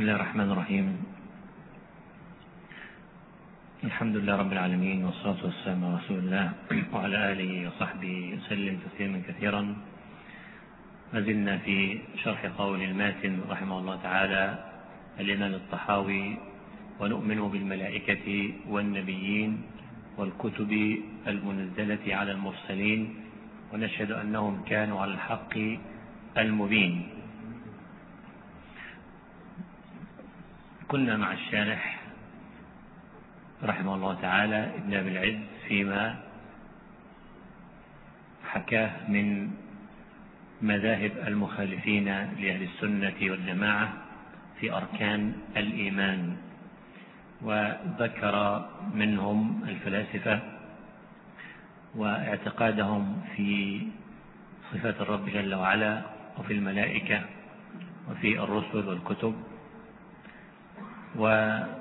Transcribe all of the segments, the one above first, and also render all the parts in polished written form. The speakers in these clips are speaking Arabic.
الله الرحمن الرحيم. الحمد لله رب العالمين، والصلاة والسلام على رسول الله وعلى آله وصحبه وسلم تسليما كثيرا. ما زلنا في شرح قول الماتن رحمه الله تعالى الإمام الطحاوي: ونؤمن بالملائكة والنبيين والكتب المنزلة على المرسلين ونشهد أنهم كانوا على الحق المبين. كنا مع الشارح رحمه الله تعالى ابن أبي العز فيما حكاه من مذاهب المخالفين لأهل السنة والجماعة في أركان الإيمان، وذكر منهم الفلاسفة واعتقادهم في صفات الرب جل وعلا وفي الملائكة وفي الرسل والكتب. وبعد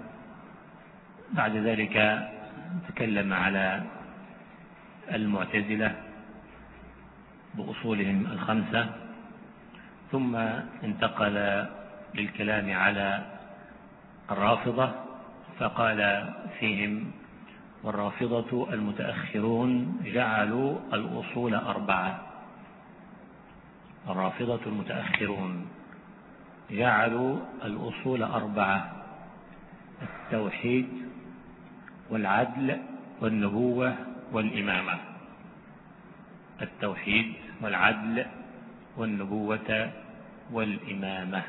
ذلك تكلم على المعتزلة بأصولهم الخمسة، ثم انتقل للكلام على الرافضة فقال فيهم: والرافضة المتأخرون جعلوا الأصول أربعة. الرافضة المتأخرون جعلوا الأصول أربعة: التوحيد والعدل والنبوة والإمامة. التوحيد والعدل والنبوة والإمامة.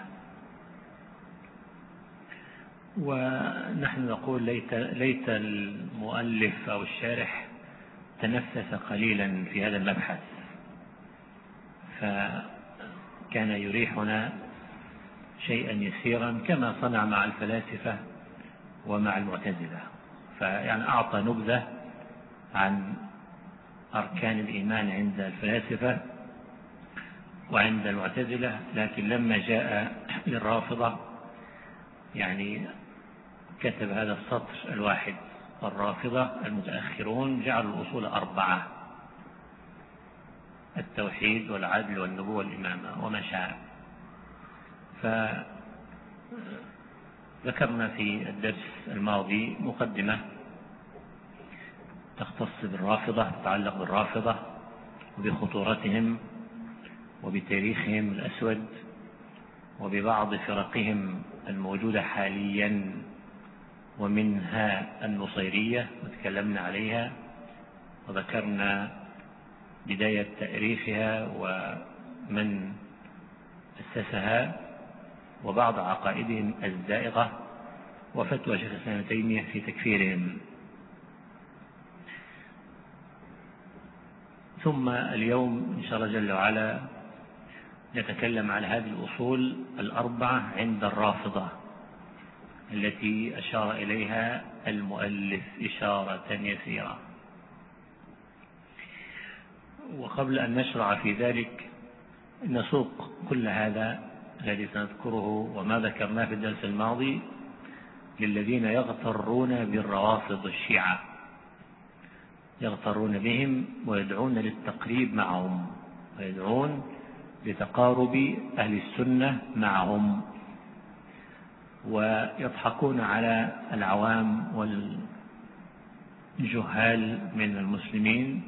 ونحن نقول ليت المؤلف أو الشارح تنفس قليلا في هذا المبحث، فكان يريحنا شيئا يسيرا كما صنع مع الفلاسفة ومع المعتزلة. فيعني أعطى نبذة عن أركان الإيمان عند الفلاسفة وعند المعتزلة، لكن لما جاء للرافضة يعني كتب هذا السطر الواحد: الرافضة المتأخرون جعلوا الأصول أربعة: التوحيد والعدل والنبوة والإمامة وما شاء. فذكرنا في الدرس الماضي مقدمة تختص بالرافضة، تتعلق بالرافضة وبخطورتهم وبتاريخهم الأسود وببعض فرقهم الموجودة حاليا، ومنها النصيرية وتكلمنا عليها وذكرنا بداية تاريخها ومن أسسها وبعض عقائدهم الزائغة وفتوى شيخ الإسلام ابن تيمية في تكفيرهم. ثم اليوم إن شاء الله جل وعلا نتكلم على هذه الأصول الأربعة عند الرافضة التي أشار إليها المؤلف إشارة يسيرة. وقبل أن نشرع في ذلك نسوق كل هذا الذي سنذكره وما ذكرناه في الدرس الماضي للذين يغترون بالروافض الشيعة، يغترون بهم ويدعون للتقريب معهم ويدعون لتقارب أهل السنة معهم، ويضحكون على العوام والجهال من المسلمين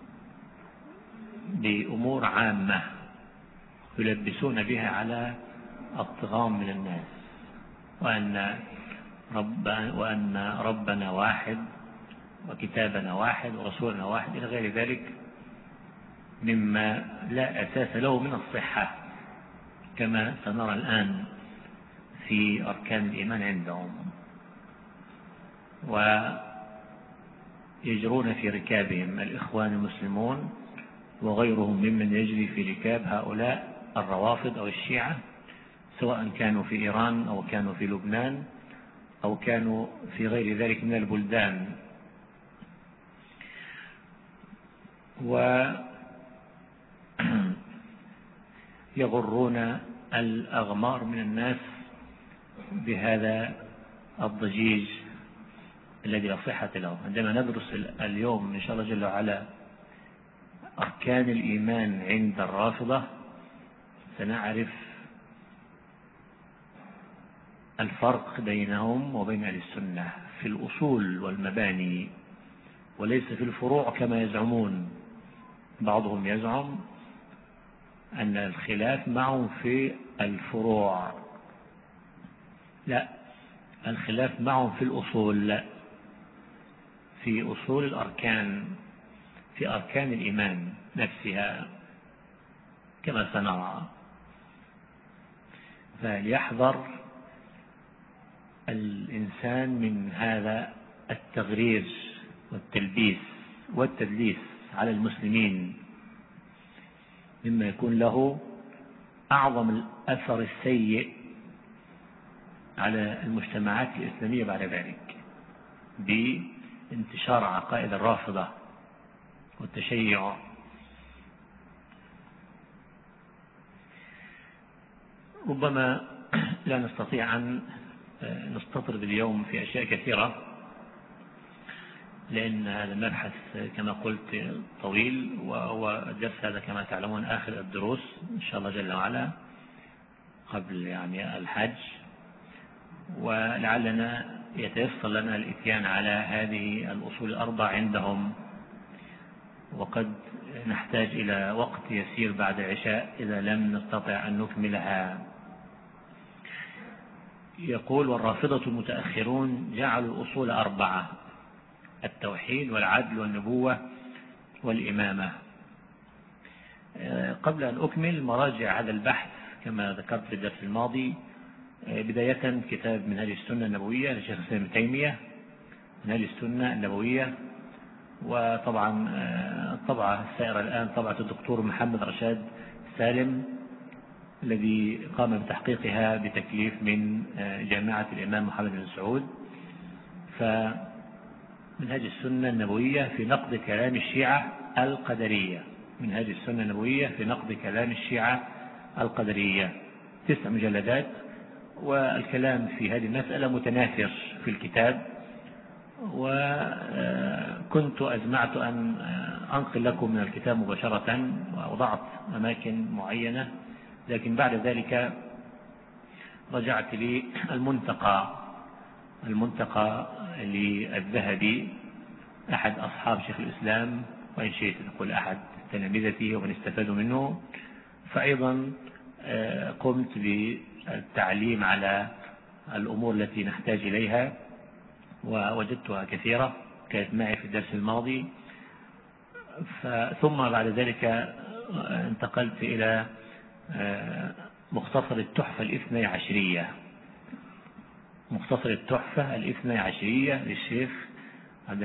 بأمور عامة يلبسون بها على الطغام من الناس، وأن ربنا واحد وكتابنا واحد ورسولنا واحد إلى غير ذلك مما لا أساس له من الصحة، كما سنرى الآن في أركان الإيمان عندهم. ويجرون في ركابهم الإخوان المسلمون وغيرهم ممن يجري في ركاب هؤلاء الروافض أو الشيعة، سواء كانوا في إيران أو كانوا في لبنان أو كانوا في غير ذلك من البلدان. ويغرون الأغمار من الناس بهذا الضجيج الذي لا صحة له. عندما ندرس اليوم إن شاء الله جل وعلا أركان الإيمان عند الرافضة سنعرف الفرق بينهم وبين أهل السنة في الأصول والمباني، وليس في الفروع كما يزعمون. بعضهم يزعم أن الخلاف معهم في الفروع، لا، الخلاف معهم في الأصول، لا، في أصول الأركان، في أركان الإيمان نفسها كما سنرى. فليحذر الإنسان من هذا التغرير والتلبيس والتدليس على المسلمين، مما يكون له أعظم الأثر السيء على المجتمعات الإسلامية بعد ذلك، بانتشار عقائد الرافضة والتشيع. ربما لا نستطيع أن نستطرد اليوم في أشياء كثيرة، لأن هذا المبحث كما قلت طويل، وهو الدرس هذا كما تعلمون آخر الدروس إن شاء الله جل وعلا قبل الحج، ولعلنا يتيسر لنا الإتيان على هذه الأصول الأربع عندهم، وقد نحتاج إلى وقت يسير بعد العشاء إذا لم نستطع أن نكملها. يقول: والرافضة المتأخرون جعلوا الأصول أربعة: التوحيد والعدل والنبوة والإمامة. قبل أن أكمل مراجع هذا البحث كما ذكرت في الدرس الماضي، بداية كتاب منهج السنة النبوية لشيخ الإسلام ابن تيمية، منهج السنة النبوية، وطبعا الطبعة السائرة الآن طبعة الدكتور محمد رشاد سالم الذي قام بتحقيقها بتكليف من جامعة الإمام محمد بن سعود. فمنهج السنة النبوية في نقد كلام الشيعة القدرية، منهج السنة النبوية في نقد كلام الشيعة القدرية، 9 مجلدات، والكلام في هذه المسألة متناثر في الكتاب. وكنت أزمعت أن أنقل لكم من الكتاب مباشرة، ووضعت أماكن معينة، لكن بعد ذلك رجعت لي المنتقى للذهبي، أحد أصحاب شيخ الإسلام، وإن شئت نقول أحد تلامذته ومن استفادوا منه. فأيضا قمت بالتعليم على الأمور التي نحتاج إليها، ووجدتها كثيرة كانت معي في الدرس الماضي. ثم بعد ذلك انتقلت إلى مختصر التحفة الاثني عشرية، مختصر التحفة الاثني عشرية للشيخ عبد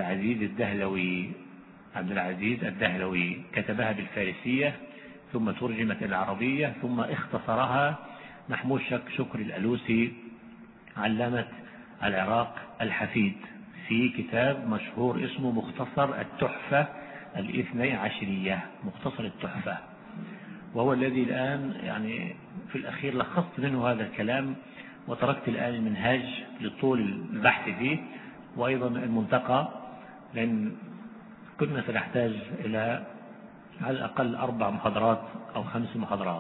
العزيز الدهلوي، كتبها بالفارسية ثم ترجمت إلى العربية، ثم اختصرها محمود شكر الألوسي علامة العراق الحفيد في كتاب مشهور اسمه مختصر التحفة الاثني عشرية، مختصر التحفة، وهو الذي الآن في الأخير لخصت منه هذا الكلام، وتركت الآن المنهاج لطول البحث فيه، وأيضا المنتقى، لأن كنا سنحتاج إلى على الأقل 4 محاضرات أو 5 محاضرات.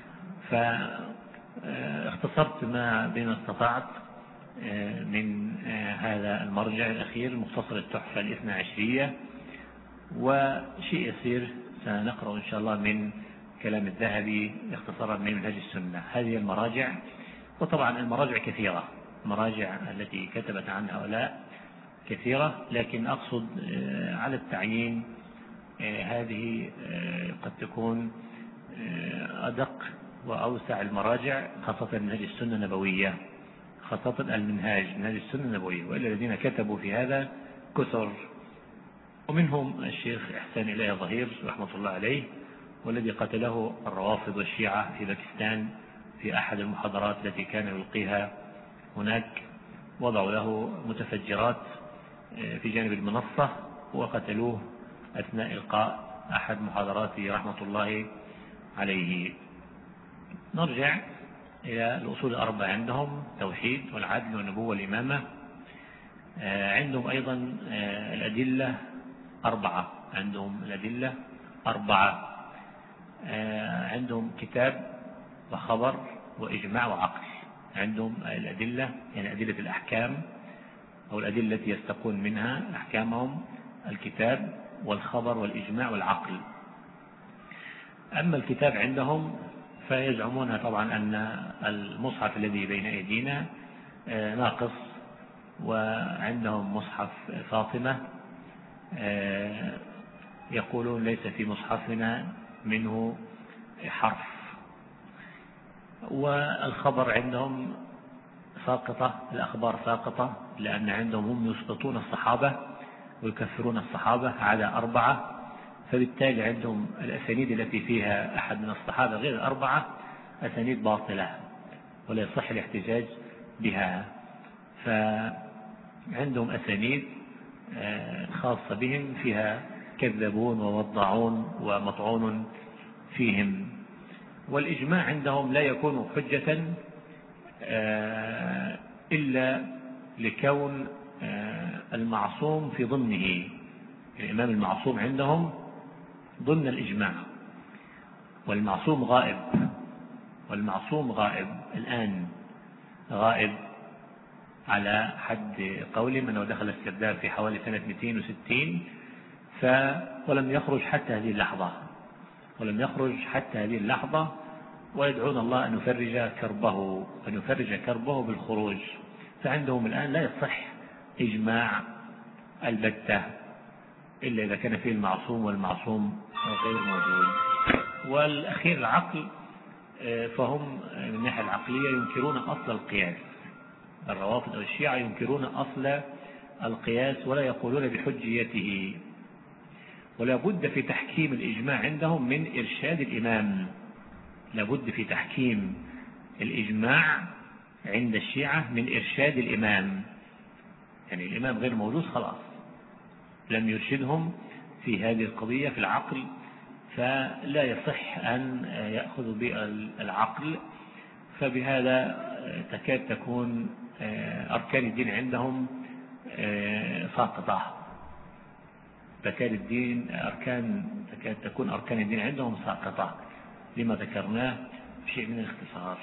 فاختصرت ما بين استطعت من هذا المرجع الأخير مختصر التحفة الاثنى عشرية، وشيء يسير سنقرأ إن شاء الله من كلام الذهبي اختصارا من منهج السنة. هذه المراجع، وطبعا المراجع كثيرة، المراجع التي كتبت عن هؤلاء كثيرة، لكن أقصد على التعيين هذه قد تكون أدق وأوسع المراجع، خاصة منهج السنة النبوية، خاصة منهج السنة النبوية، وإلا الذين كتبوا في هذا كثر، ومنهم الشيخ إحسان إلهي ظهير رحمة الله عليه، والذي قتله الروافض والشيعة في باكستان في أحد المحاضرات التي كان يلقيها هناك، وضعوا له متفجرات في جانب المنصة وقتلوه أثناء إلقاء أحد محاضراته رحمة الله عليه. نرجع إلى الأصول الأربعة عندهم: التوحيد والعدل والنبوة والإمامة. عندهم أيضا الأدلة 4، عندهم الأدلة 4، عندهم كتاب وخبر وإجماع وعقل، عندهم الأدلة، يعني أدلة الأحكام أو الأدلة التي يستقون منها أحكامهم الكتاب والخبر والإجماع والعقل. أما الكتاب عندهم فيزعمون طبعا أن المصحف الذي بين أيدينا ناقص، وعندهم مصحف فاطمة يقولون ليس في مصحفنا منه حرف، والخبر عندهم ساقطة، الأخبار ساقطة، لأن عندهم هم يسقطون الصحابة ويكفرون الصحابة على 4، فبالتالي عندهم الأسانيد التي فيها أحد من الصحابة غير 4 أسانيد باطلة ولا يصح الاحتجاج بها. فعندهم أسانيد خاصة بهم فيها كذبون ووضعون ومطعون فيهم. والإجماع عندهم لا يكون حجة إلا لكون المعصوم في ضمنه. الإمام المعصوم عندهم ضمن الإجماع، والمعصوم غائب، والمعصوم غائب الآن، غائب على حد قولهم أنه دخل السرداب في حوالي سنة 260 ولم يخرج حتى هذه اللحظة، ولم يخرج حتى هذه اللحظة، ويدعون الله أن يفرج كربه، أن يفرج كربه بالخروج. فعندهم الآن لا يصح إجماع البتة إلا إذا كان فيه المعصوم والمعصوم غير موجود. والأخير العقل، فهم من الناحية العقلية ينكرون أصل القياس. الروافض أو الشيعة ينكرون أصل القياس ولا يقولون بحجيته، ولا بد في تحكيم الإجماع عندهم من إرشاد الإمام. لابد في تحكيم الإجماع عند الشيعة من إرشاد الإمام، يعني الإمام غير موجود خلاص، لم يرشدهم في هذه القضية في العقل، فلا يصح أن يأخذوا بالعقل. فبهذا تكاد تكون أركان الدين عندهم ساقطة، تكاد تكون أركان الدين عندهم ساقطة لما ذكرناه بشيء من الاختصار.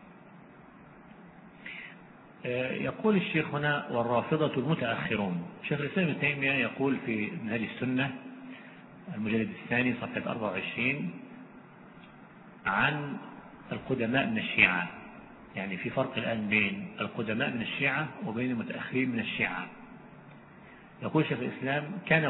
يقول الشيخ هنا: والرافضة المتأخرون. شيخ الإسلام ابن تيمية يقول في منهج السنة المجلد الثاني صفحة 24 عن القدماء من الشيعة، يعني في فرق الآن بين القدماء من الشيعة وبين المتأخرين من الشيعة. يقول شيخ الإسلام: كان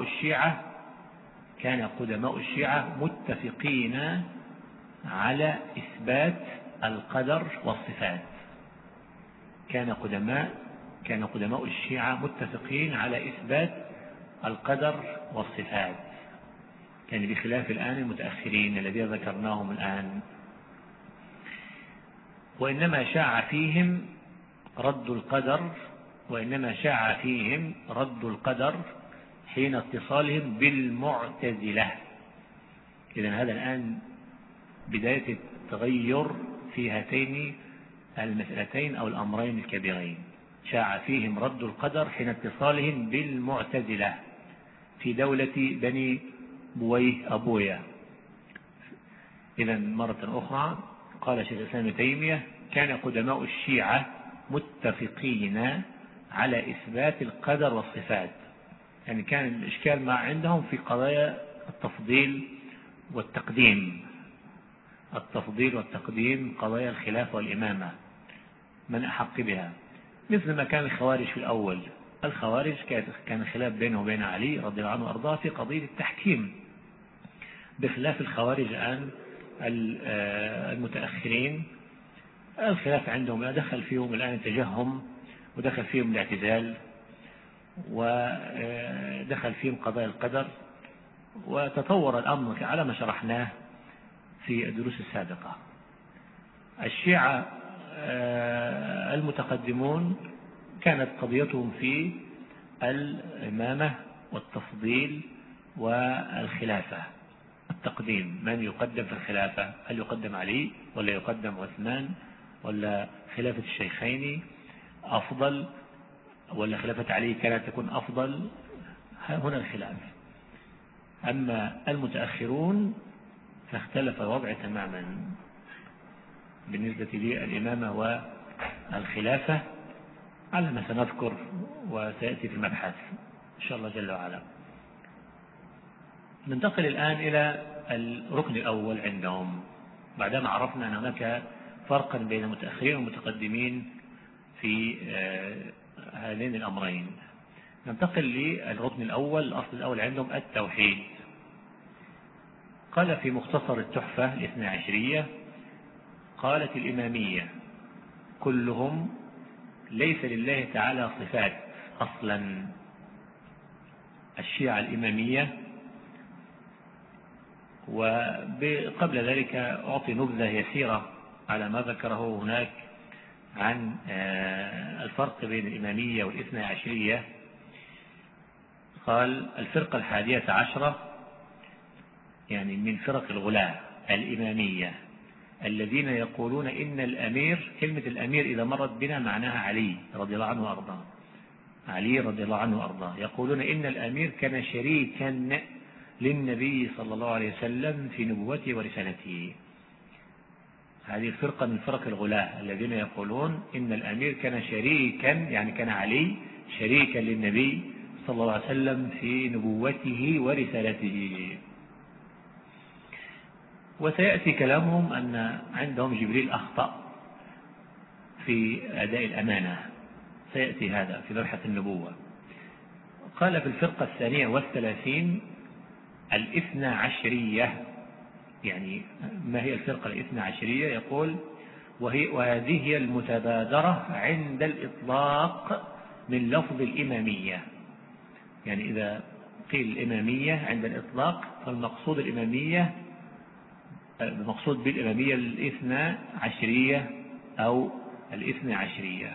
قدماء الشيعة متفقين على إثبات القدر والصفات. كان قدماء الشيعة متفقين على إثبات القدر والصفات، يعني بخلاف الآن المتأخرين الذين ذكرناهم الآن. وإنما شاع فيهم رد القدر حين اتصالهم بالمعتزلة. إذن هذا الآن بداية التغير في هاتين المسألتين أو الأمرين الكبيرين. شاع فيهم رد القدر حين اتصالهم بالمعتزلة في دولة بني بويه أبويا. إذن مرة أخرى قال شيخ الإسلام ابن تيمية: كان قدماء الشيعة متفقين على إثبات القدر والصفات. يعني كان الإشكال ما عندهم في قضايا التفضيل والتقديم، قضايا الخلافة والإمامة، من أحق بها، مثل ما كان الخوارج في الأول. الخوارج كان خلاف بينه وبين علي رضي الله عنه وأرضاه في قضية التحكيم، بخلاف الخوارج الآن المتأخرين. الخلاف عندهم دخل فيهم الآن التجهم، ودخل فيهم الاعتزال، ودخل فيهم قضايا القدر، وتطور الأمر على ما شرحناه في الدروس السابقة. الشيعة المتقدمون كانت قضيتهم في الإمامة والتفضيل والخلافة. التقديم، من يقدم في الخلافة؟ هل يقدم علي ولا يقدم عثمان، ولا خلافة الشيخين أفضل، ولا خلافة علي كانت تكون أفضل؟ هنا الخلاف. أما المتأخرون فاختلف الوضع تماما بالنسبة للإمامة الخلافة على ما سنذكر وسيأتي في المبحث إن شاء الله جل وعلا. ننتقل الآن إلى الركن الأول عندهم، بعدما عرفنا أن هناك فرقا بين المتأخرين والمتقدمين في هذين الأمرين. ننتقل للركن الأول. الأصل الأول عندهم التوحيد. قال في مختصر التحفة الاثنى عشرية: قالت الإمامية كلهم ليس لله تعالى صفات أصلا. الشيعة الإمامية. وقبل ذلك أعطي نبذة يسيرة على ما ذكره هناك عن الفرق بين الإمامية والاثنى عشرية. قال: الفرقة 11 يعني من فرق الغلاة الإمامية الذين يقولون إن الأمير، كلمة الأمير إذا مرت بنا معناها علي رضي الله عنه وأرضاه، علي رضي الله عنه وأرضاه، يقولون إن الأمير كان شريكا للنبي صلى الله عليه وسلم في نبوته ورسالته. هذه الفرقة من فرق الغلاة الذين يقولون إن الأمير كان شريكا، يعني كان علي شريكا للنبي صلى الله عليه وسلم في نبوته ورسالته. وسيأتي كلامهم أن عندهم جبريل أخطأ في أداء الأمانة، سيأتي هذا في مبحث النبوة. قال في الفرقة 32 الاثنى عشرية. يعني ما هي الفرقة الاثنى عشرية؟ يقول: وهذه هي المتبادرة عند الإطلاق من لفظ الإمامية. يعني إذا قيل الإمامية عند الإطلاق فالمقصود الإمامية، المقصود بالإمامية الاثنى عشرية أو الاثنى عشرية.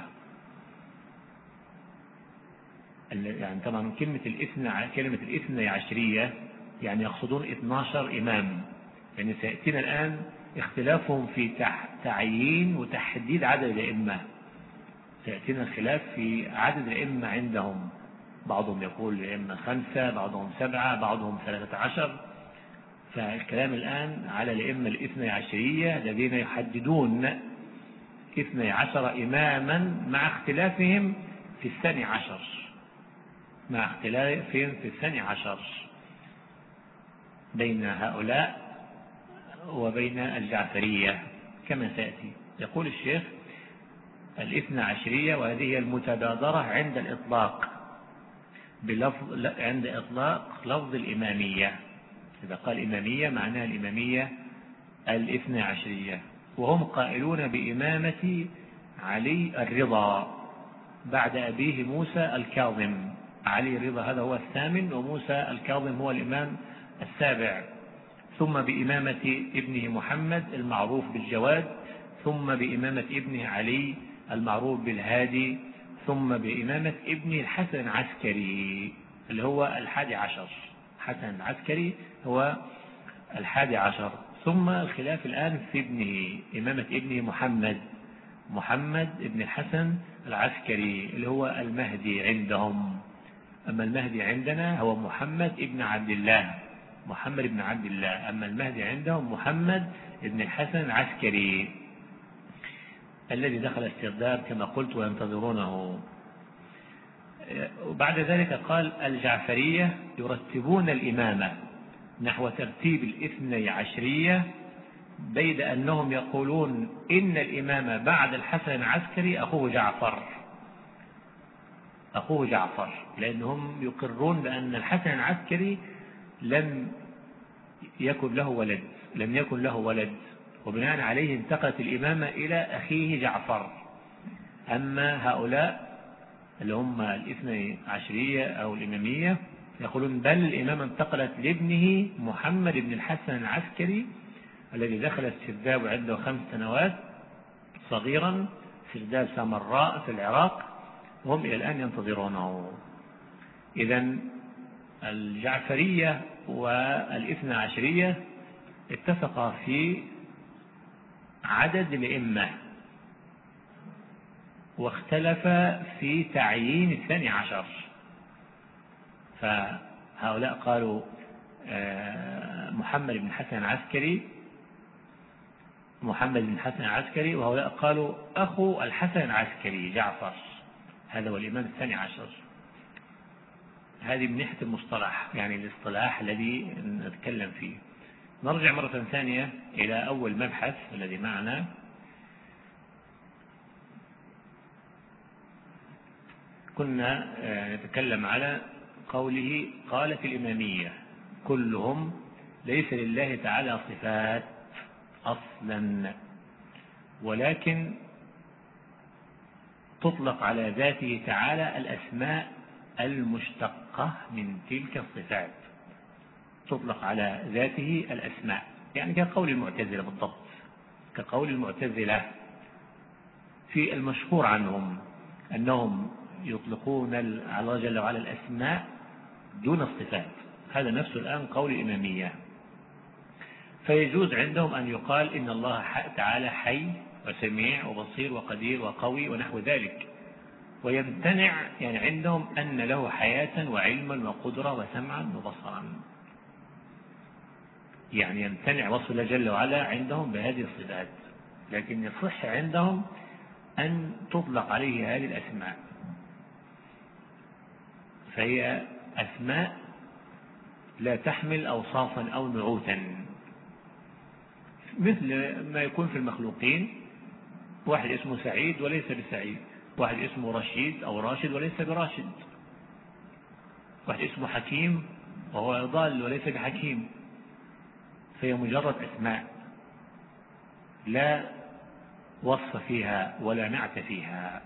يعني طبعا كلمة الاثنى عشرية يعني يقصدون 12 إمام. يعني سيأتينا الآن اختلافهم في تعيين وتحديد عدد الأئمة. سيأتينا الخلاف في عدد الأئمة عندهم، بعضهم يقول الأئمة 5، بعضهم 7، بعضهم 13. فالكلام الآن على الأئمة الاثنى عشرية الذين يحددون 12 إماما مع اختلافهم في 12، مع اختلافهم في 12 بين هؤلاء وبين الجعفرية كما سيأتي. يقول الشيخ: الاثنى عشرية وهذه المتبادرة عند الإطلاق عند إطلاق لفظ الإمامية. إذا قال إمامية معناها الإمامية الاثنى عشرية. وهم قائلون بإمامة علي الرضا بعد أبيه موسى الكاظم. علي الرضا هذا هو الثامن، وموسى الكاظم هو الإمام السابع. ثم بإمامة ابنه محمد المعروف بالجواد، ثم بإمامة ابنه علي المعروف بالهادي، ثم بإمامة ابنه الحسن العسكري اللي هو 11. حسن العسكري هو 11. ثم الخلاف الآن في ابنه، إمامة ابنه محمد ابن الحسن العسكري اللي هو المهدي عندهم. أما المهدي عندنا هو محمد ابن عبد الله، أما المهدي عندهم محمد ابن الحسن العسكري الذي دخل السرداب كما قلت وينتظرونه. وبعد ذلك قال: الجعفرية يرتبون الإمامة نحو ترتيب الاثني عشرية، بيد أنهم يقولون إن الإمامة بعد الحسن العسكري أخوه جعفر، لأنهم يقرون بأن الحسن العسكري لم يكن له ولد، وبناء عليه انتقلت الإمامة إلى أخيه جعفر. أما هؤلاء اللي هم الاثني عشرية أو الإمامية يقولون بل الإمامة انتقلت لابنه محمد بن الحسن العسكري الذي دخل السرداب عنده 5 سنوات صغيرا، سرداب سامراء في العراق، وهم إلى الآن ينتظرونه. إذن الجعفرية والاثنى عشرية اتفقا في عدد الأئمة، واختلف في تعيين 12. فهؤلاء قالوا محمد بن حسن العسكري محمد بن الحسن العسكري، وهؤلاء قالوا أخو الحسن العسكري جعفر، هذا هو الإمام الثاني عشر. هذه من ناحية المصطلح، يعني الاصطلاح الذي نتكلم فيه. نرجع مرة ثانية إلى أول مبحث الذي معنا. كنا نتكلم على قوله قالت الإمامية كلهم ليس لله تعالى صفات أصلا، ولكن تطلق على ذاته تعالى الأسماء المشتقة من تلك الصفات، تطلق على ذاته الأسماء، يعني كقول المعتزلة بالضبط، كقول المعتزلة في المشهور عنهم أنهم يطلقون على الله جل وعلا الأسماء دون الصفات. هذا نفس الآن قول الإمامية. فيجوز عندهم أن يقال إن الله تعالى حي وسميع وبصير وقدير وقوي ونحو ذلك، ويمتنع يعني عندهم أن له حياة وعلما وقدرة وسمعا وبصرا، يعني يمتنع وصف الله جل وعلا عندهم بهذه الصفات، لكن يصح عندهم أن تطلق عليه هذه الأسماء، فهي أسماء لا تحمل أوصافا أو نعوتا، مثل ما يكون في المخلوقين، واحد اسمه سعيد وليس بسعيد، واحد اسمه رشيد أو راشد وليس براشد، واحد اسمه حكيم وهو ضال وليس بحكيم، فهي مجرد أسماء لا وصف فيها ولا نعت فيها،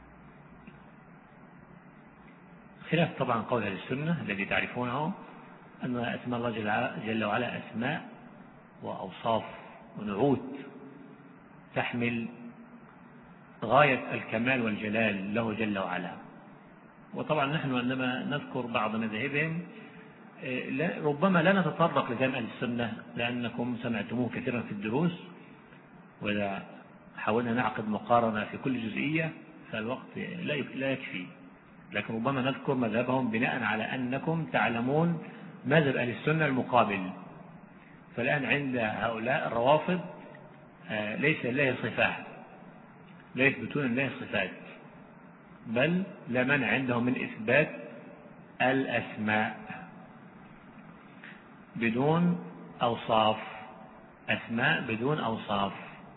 خلاف طبعا قول أهل السنة الذي تعرفونه أن أسماء الله جل وعلا أسماء وأوصاف ونعوت تحمل غاية الكمال والجلال له جل وعلا. وطبعا نحن عندما نذكر بعض مذاهبهم ربما لا نتطرق لكلام أهل السنة، لأنكم سمعتموه كثيرا في الدروس، وإذا حاولنا نعقد مقارنة في كل جزئية فالوقت لا يكفي، لكن ربما نذكر مذهبهم بناء على أنكم تعلمون مذهب أهل السنة المقابل. فالآن عند هؤلاء الروافض ليس لله صفات، لا يثبتون لله صفات، بل لا مانع عندهم من إثبات الأسماء بدون أوصاف، أسماء بدون أوصاف.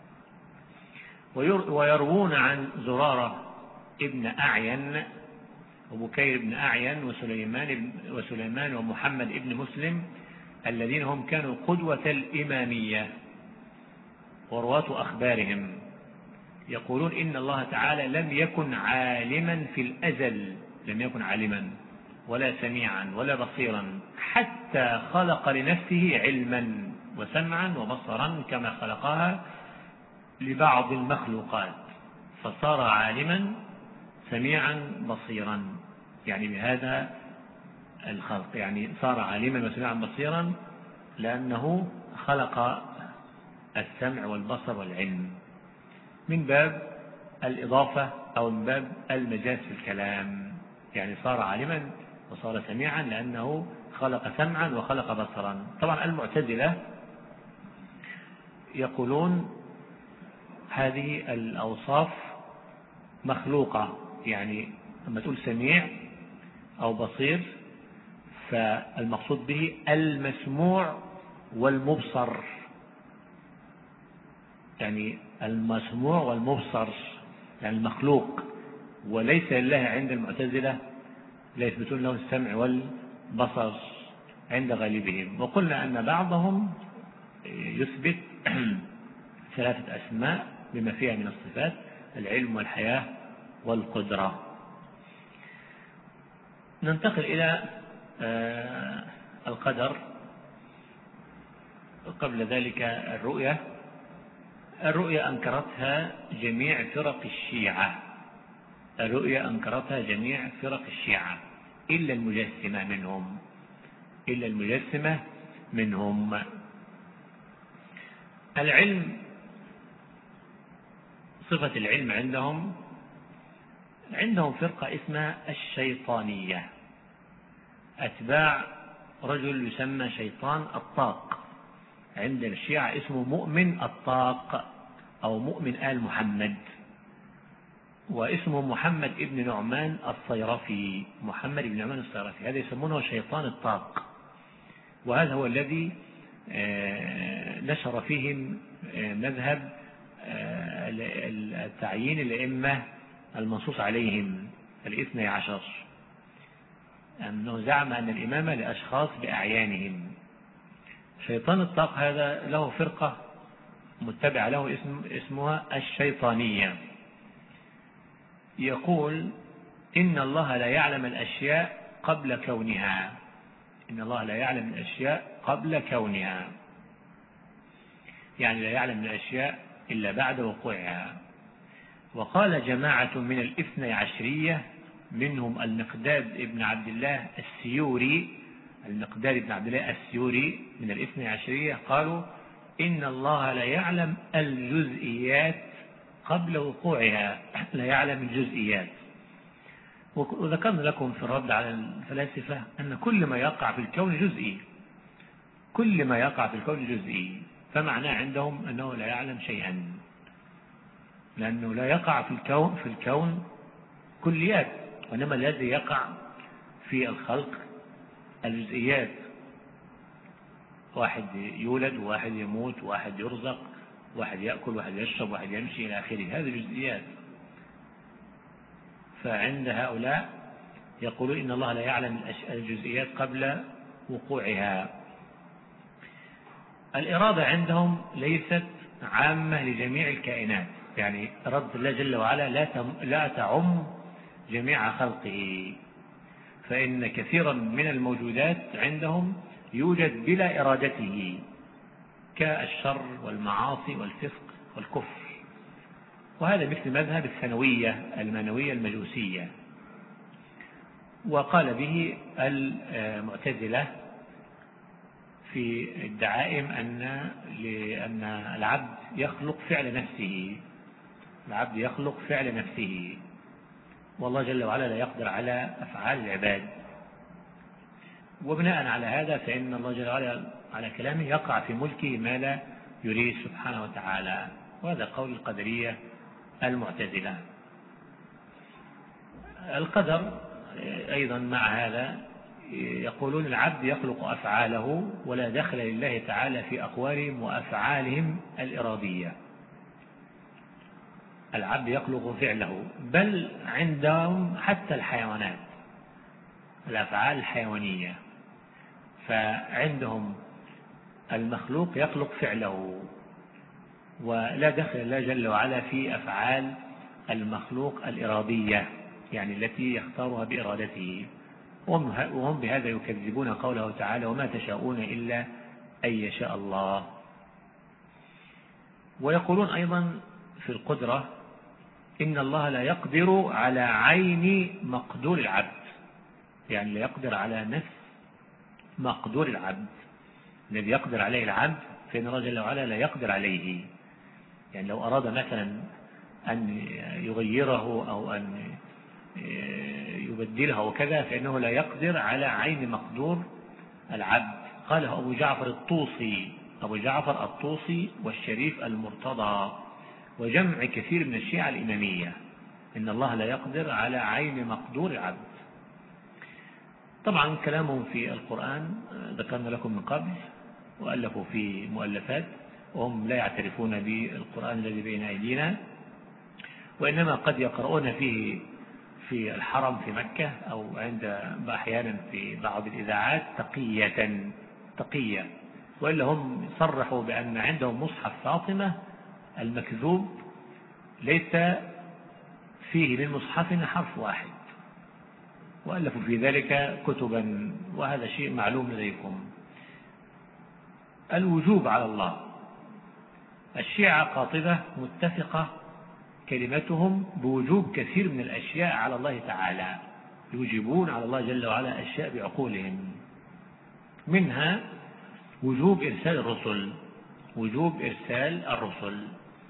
ويروون عن زرارة ابن أعين وبكير بن أعين وسليمان ومحمد ابن مسلم الذين هم كانوا قدوة الإمامية ورواة أخبارهم، يقولون إن الله تعالى لم يكن عالما في الأزل، لم يكن عالما ولا سميعا ولا بصيرا حتى خلق لنفسه علما وسمعا وبصرا كما خلقها لبعض المخلوقات، فصار عالما سميعا بصيرا، يعني بهذا الخلق، يعني صار عالما وسميعا بصيرا لأنه خلق السمع والبصر والعلم، من باب الإضافة أو من باب المجاز في الكلام، يعني صار عالما وصار سميعا لأنه خلق سمعا وخلق بصرا. طبعا المعتزلة يقولون هذه الأوصاف مخلوقة، يعني لما تقول سميع أو بصير فالمقصود به المسموع والمبصر، يعني المسموع والمبصر يعني المخلوق، وليس لله عند المعتزلة لا يثبتون له السمع والبصر عند غالبهم. وقلنا أن بعضهم يثبت ثلاثة أسماء بما فيها من الصفات: العلم والحياة والقدرة. ننتقل إلى القدر. قبل ذلك الرؤية أنكرتها جميع فرق الشيعة، الرؤية أنكرتها جميع فرق الشيعة إلا المجسمة منهم. العلم، صفة العلم عندهم فرقة اسمها الشيطانية، أتباع رجل يسمى شيطان الطاق، عند الشيعة اسمه مؤمن الطاق أو مؤمن آل محمد، واسمه محمد ابن نعمان الصيرفي. محمد ابن نعمان الصيرفي هذا يسمونه شيطان الطاق، وهذا هو الذي نشر فيهم مذهب تعيين الأئمة المنصوص عليهم الاثني عشر، أنه زعم أن الإمامة لأشخاص بأعيانهم. شيطان الطاق هذا له فرقة متبعة له اسمها الشيطانية، يقول إن الله لا يعلم الأشياء قبل كونها، إن الله لا يعلم الأشياء قبل كونها، يعني لا يعلم الأشياء إلا بعد وقوعها. وقال جماعة من الاثني عشرية منهم المقداد ابن عبد الله السيوري، المقداد ابن عبد الله السيوري من الاثني عشرية، قالوا إن الله لا يعلم الجزئيات قبل وقوعها، لا يعلم الجزئيات. وذكرنا لكم في الرد على الفلاسفة أن كل ما يقع في الكون جزئي، كل ما يقع في الكون جزئي، فمعناه عندهم أنه لا يعلم شيئا، لأنه لا يقع في الكون كليات، وإنما الذي يقع في الخلق الجزئيات. واحد يولد وواحد يموت وواحد يرزق، واحد يأكل وواحد يشرب وواحد يمشي إلى آخره، هذه جزئيات. فعند هؤلاء يقولون إن الله لا يعلم الجزئيات قبل وقوعها. الإرادة عندهم ليست عامة لجميع الكائنات، يعني إرادة الله جل وعلا لا تعم جميع خلقه، فإن كثيرا من الموجودات عندهم يوجد بلا إرادته، كالشر والمعاصي والفسق والكفر، وهذا مثل مذهب الثانوية المانوية المجوسية. وقال به المعتزلة في الدعائم لأن العبد يخلق فعل نفسه، العبد يخلق فعل نفسه، والله جل وعلا لا يقدر على أفعال العباد. وبناء على هذا فإن الله جل وعلا على كلامه يقع في ملكه ما لا يريد سبحانه وتعالى، وهذا قول القدرية المعتزلة. القدر أيضا مع هذا يقولون العبد يخلق أفعاله ولا دخل لله تعالى في أقوالهم وأفعالهم الإرادية، العبد يخلق فعله، بل عندهم حتى الحيوانات الأفعال الحيوانية، فعندهم المخلوق يخلق فعله ولا دخل الله جل وعلا في أفعال المخلوق الإرادية، يعني التي يختارها بإرادته. وهم بهذا يكذبون قوله تعالى وما تشاءون إلا أن يشاء الله. ويقولون أيضا في القدرة إن الله لا يقدر على عين مقدور العبد، يعني لا يقدر على نفس مقدور العبد الذي يقدر عليه العبد، فإن الله جل وعلا لا يقدر عليه. يعني لو أراد مثلا أن يغيره أو أن يبدله وكذا فإنه لا يقدر على عين مقدور العبد. قاله أبو جعفر الطوسي والشريف المرتضى وجمع كثير من الشيعة الإمامية، إن الله لا يقدر على عين مقدور العبد. طبعا كلامهم في القرآن ذكرنا لكم من قبل، وألفوا في مؤلفات، وهم لا يعترفون بالقرآن الذي بين أيدينا، وإنما قد يقرؤون فيه في الحرم في مكة أو أحيانا في بعض الإذاعات تقية، وإلا هم صرحوا بأن عندهم مصحف فاطمة المكذوب ليس فيه من مصحفنا حرف واحد، وألفوا في ذلك كتبا، وهذا شيء معلوم لديكم. الوجوب على الله، الشيعة قاطبة متفقة كلمتهم بوجوب كثير من الأشياء على الله تعالى، يوجبون على الله جل وعلا أشياء بعقولهم، منها وجوب إرسال الرسل.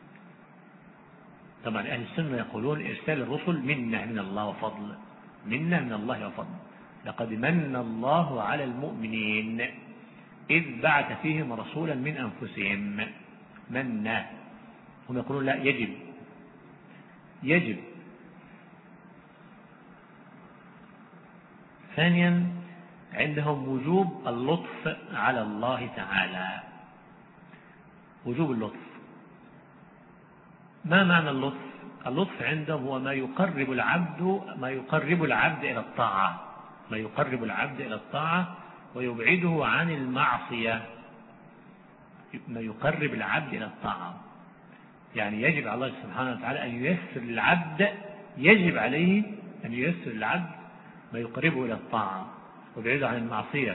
طبعا أهل السنة يقولون إرسال الرسل منة من الله وفضل، منة من الله وفضل. لقد من الله على المؤمنين إذ بعث فيهم رسولا من أنفسهم. منا، هم يقولون لا، يجب. ثانيا عندهم وجوب اللطف على الله تعالى. وجوب اللطف. ما معنى اللطف؟ اللطف عندهم هو ما يقرب العبد إلى الطاعة، ما يقرب العبد إلى الطاعة ويبعده عن المعصية. ما يقرب العبد إلى الطاعة، يعني يجب على الله سبحانه وتعالى أن ييسر للعبد، يجب عليه أن ييسر للعبد ما يقربه إلى الطاعة ويبعده عن المعصية.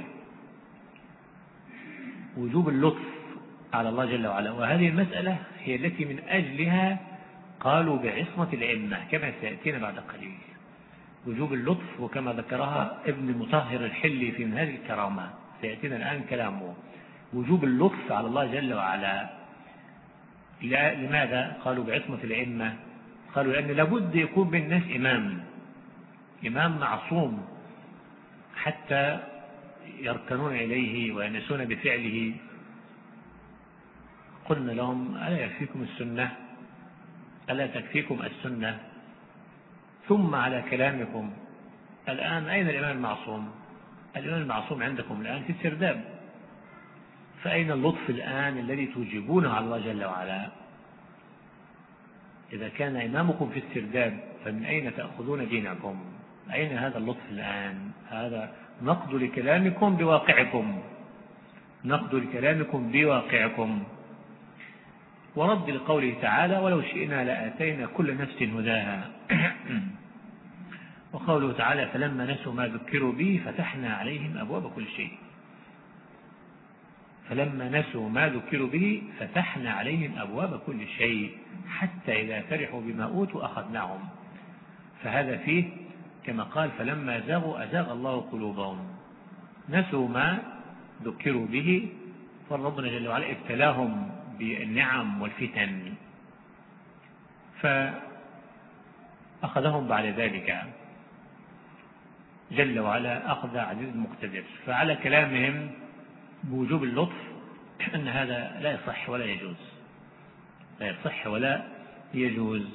وجوب اللطف على الله جل وعلا. وهذه المسألة هي التي من أجلها قالوا بعصمة الأئمة كما سيأتينا بعد قليل. وجوب اللطف، وكما ذكرها ابن مطهر الحلي في منهاج الكرامة، سيأتينا الآن كلامه. وجوب اللطف على الله جل وعلا. لماذا قالوا بعصمة الأئمة؟ قالوا لأن لابد يكون بالناس إمام معصوم حتى يركنون إليه وينسون بفعله. قلنا لهم: ألا يكفيكم السنة؟ ألا تكفيكم السنة؟ ثم على كلامكم الآن أين الإمام المعصوم؟ الإمام المعصوم عندكم الآن في السرداب، فأين اللطف الآن الذي توجبونه على الله جل وعلا؟ إذا كان إمامكم في السرداب فمن أين تأخذون دينكم؟ أين هذا اللطف الآن؟ هذا نقد لكلامكم بواقعكم، نقد لكلامكم بواقعكم. ورد لقوله تعالى: ولو شئنا لآتينا كل نفس هداها. وقوله تعالى: فلما نسوا ما ذكروا به فتحنا عليهم أبواب كل شيء. فلما نسوا ما ذكروا به فتحنا عليهم أبواب كل شيء حتى إذا فرحوا بما أوتوا أخذناهم. فهذا فيه كما قال: فلما زاغوا أزاغ الله قلوبهم. نسوا ما ذكروا به، فربنا جل وعلا ابتلاهم بالنعم والفتن فأخذهم بعد ذلك جل وعلا أخذ عزيز مقتدر. فعلى كلامهم بوجوب اللطف أن هذا لا يصح ولا يجوز، لا يصح ولا يجوز.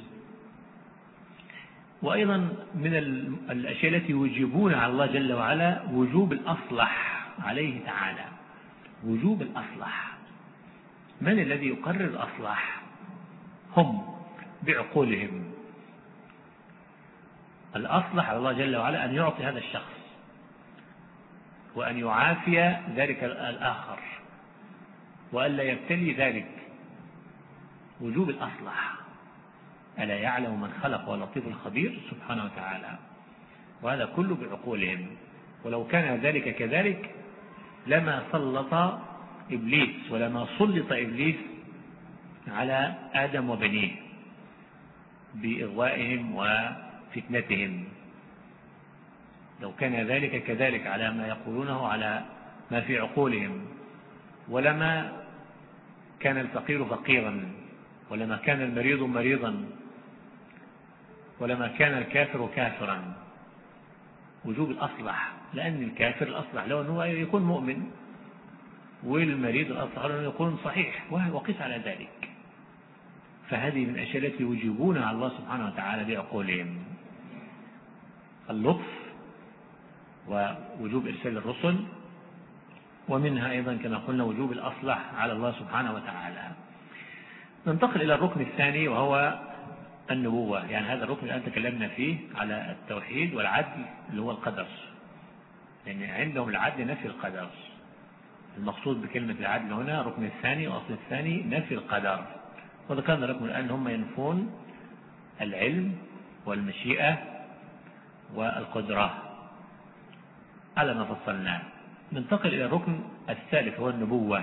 وأيضا من الأشياء التي يوجبون على الله جل وعلا وجوب الأصلح عليه تعالى. وجوب الأصلح. من الذي يقرر الأصلح؟ هم بعقولهم. الأصلح على الله جل وعلا أن يعطي هذا الشخص وأن يعافي ذلك الآخر وألا يبتلي ذلك. وجوب الأصلح. ألا يعلم من خلق ولطيف الخبير سبحانه وتعالى. وهذا كله بعقولهم. ولو كان ذلك كذلك لما سلط إبليس ولما سلط إبليس على آدم وبنيه بإغوائهم وفتنتهم. لو كان ذلك كذلك على ما يقولونه على ما في عقولهم، ولما كان الفقير فقيرا، ولما كان المريض مريضا، ولما كان الكافر كافرا. وجوب الأصلح، لأن الكافر الأصلح له أنه يكون مؤمن، والمريض الأصلح له أنه يكون صحيح، وقس على ذلك. فهذه من الأشياء التي يوجبونها على الله سبحانه وتعالى بعقولهم. اللطف ووجوب إرسال الرسل، ومنها أيضا كما قلنا وجوب الأصلح على الله سبحانه وتعالى. ننتقل إلى الركن الثاني وهو النبوة. يعني هذا الركن الآن تكلمنا فيه على التوحيد والعدل اللي هو القدر. يعني عندهم العدل نفي القدر. المقصود بكلمة العدل هنا الركن الثاني وأصل الثاني نفي القدر. وذكرنا لكم الآن هم ينفون العلم والمشيئة والقدرة على ما فصلناه. ننتقل إلى الركن الثالث هو النبوة.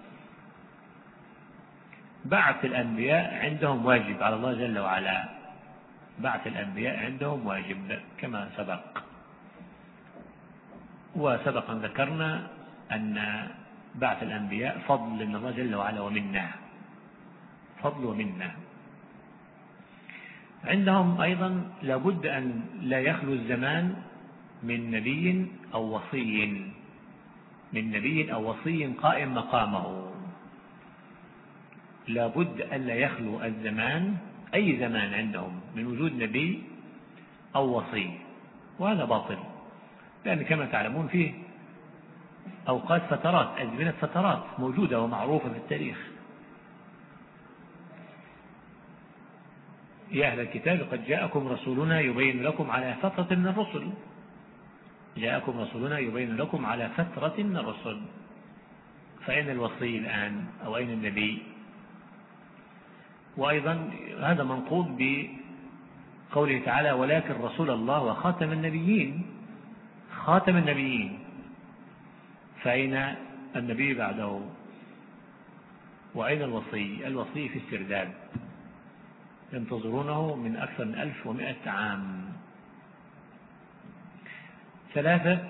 بعث الأنبياء عندهم واجب على الله جل وعلا. بعث الأنبياء عندهم واجب كما سبق. وسبق أن ذكرنا أن بعث الأنبياء فضل من الله جل وعلا ومنه، فضل ومنه. عندهم أيضا لابد أن لا يخلو الزمان من نبي أو وصي. من نبي أو وصي قائم مقامه. لابد ألا يخلو الزمان، أي زمان عندهم، من وجود نبي أو وصي، وهذا باطل، لأن كما تعلمون فيه أوقات فترات، أزمنة فترات موجودة ومعروفة في التاريخ. يا أهل الكتاب قد جاءكم رسولنا يبين لكم على فترة من الرسل، جاءكم رسولنا يبين لكم على فترة من الرسل، فأين الوصي الآن أو أين النبي؟ وأيضا هذا منقوض بقوله تعالى ولكن رسول الله وخاتم النبيين، خاتم النبيين، فأين النبي بعده؟ وأين الوصي؟ الوصي في استرداد ينتظرونه من أكثر من 1100 عام. 3،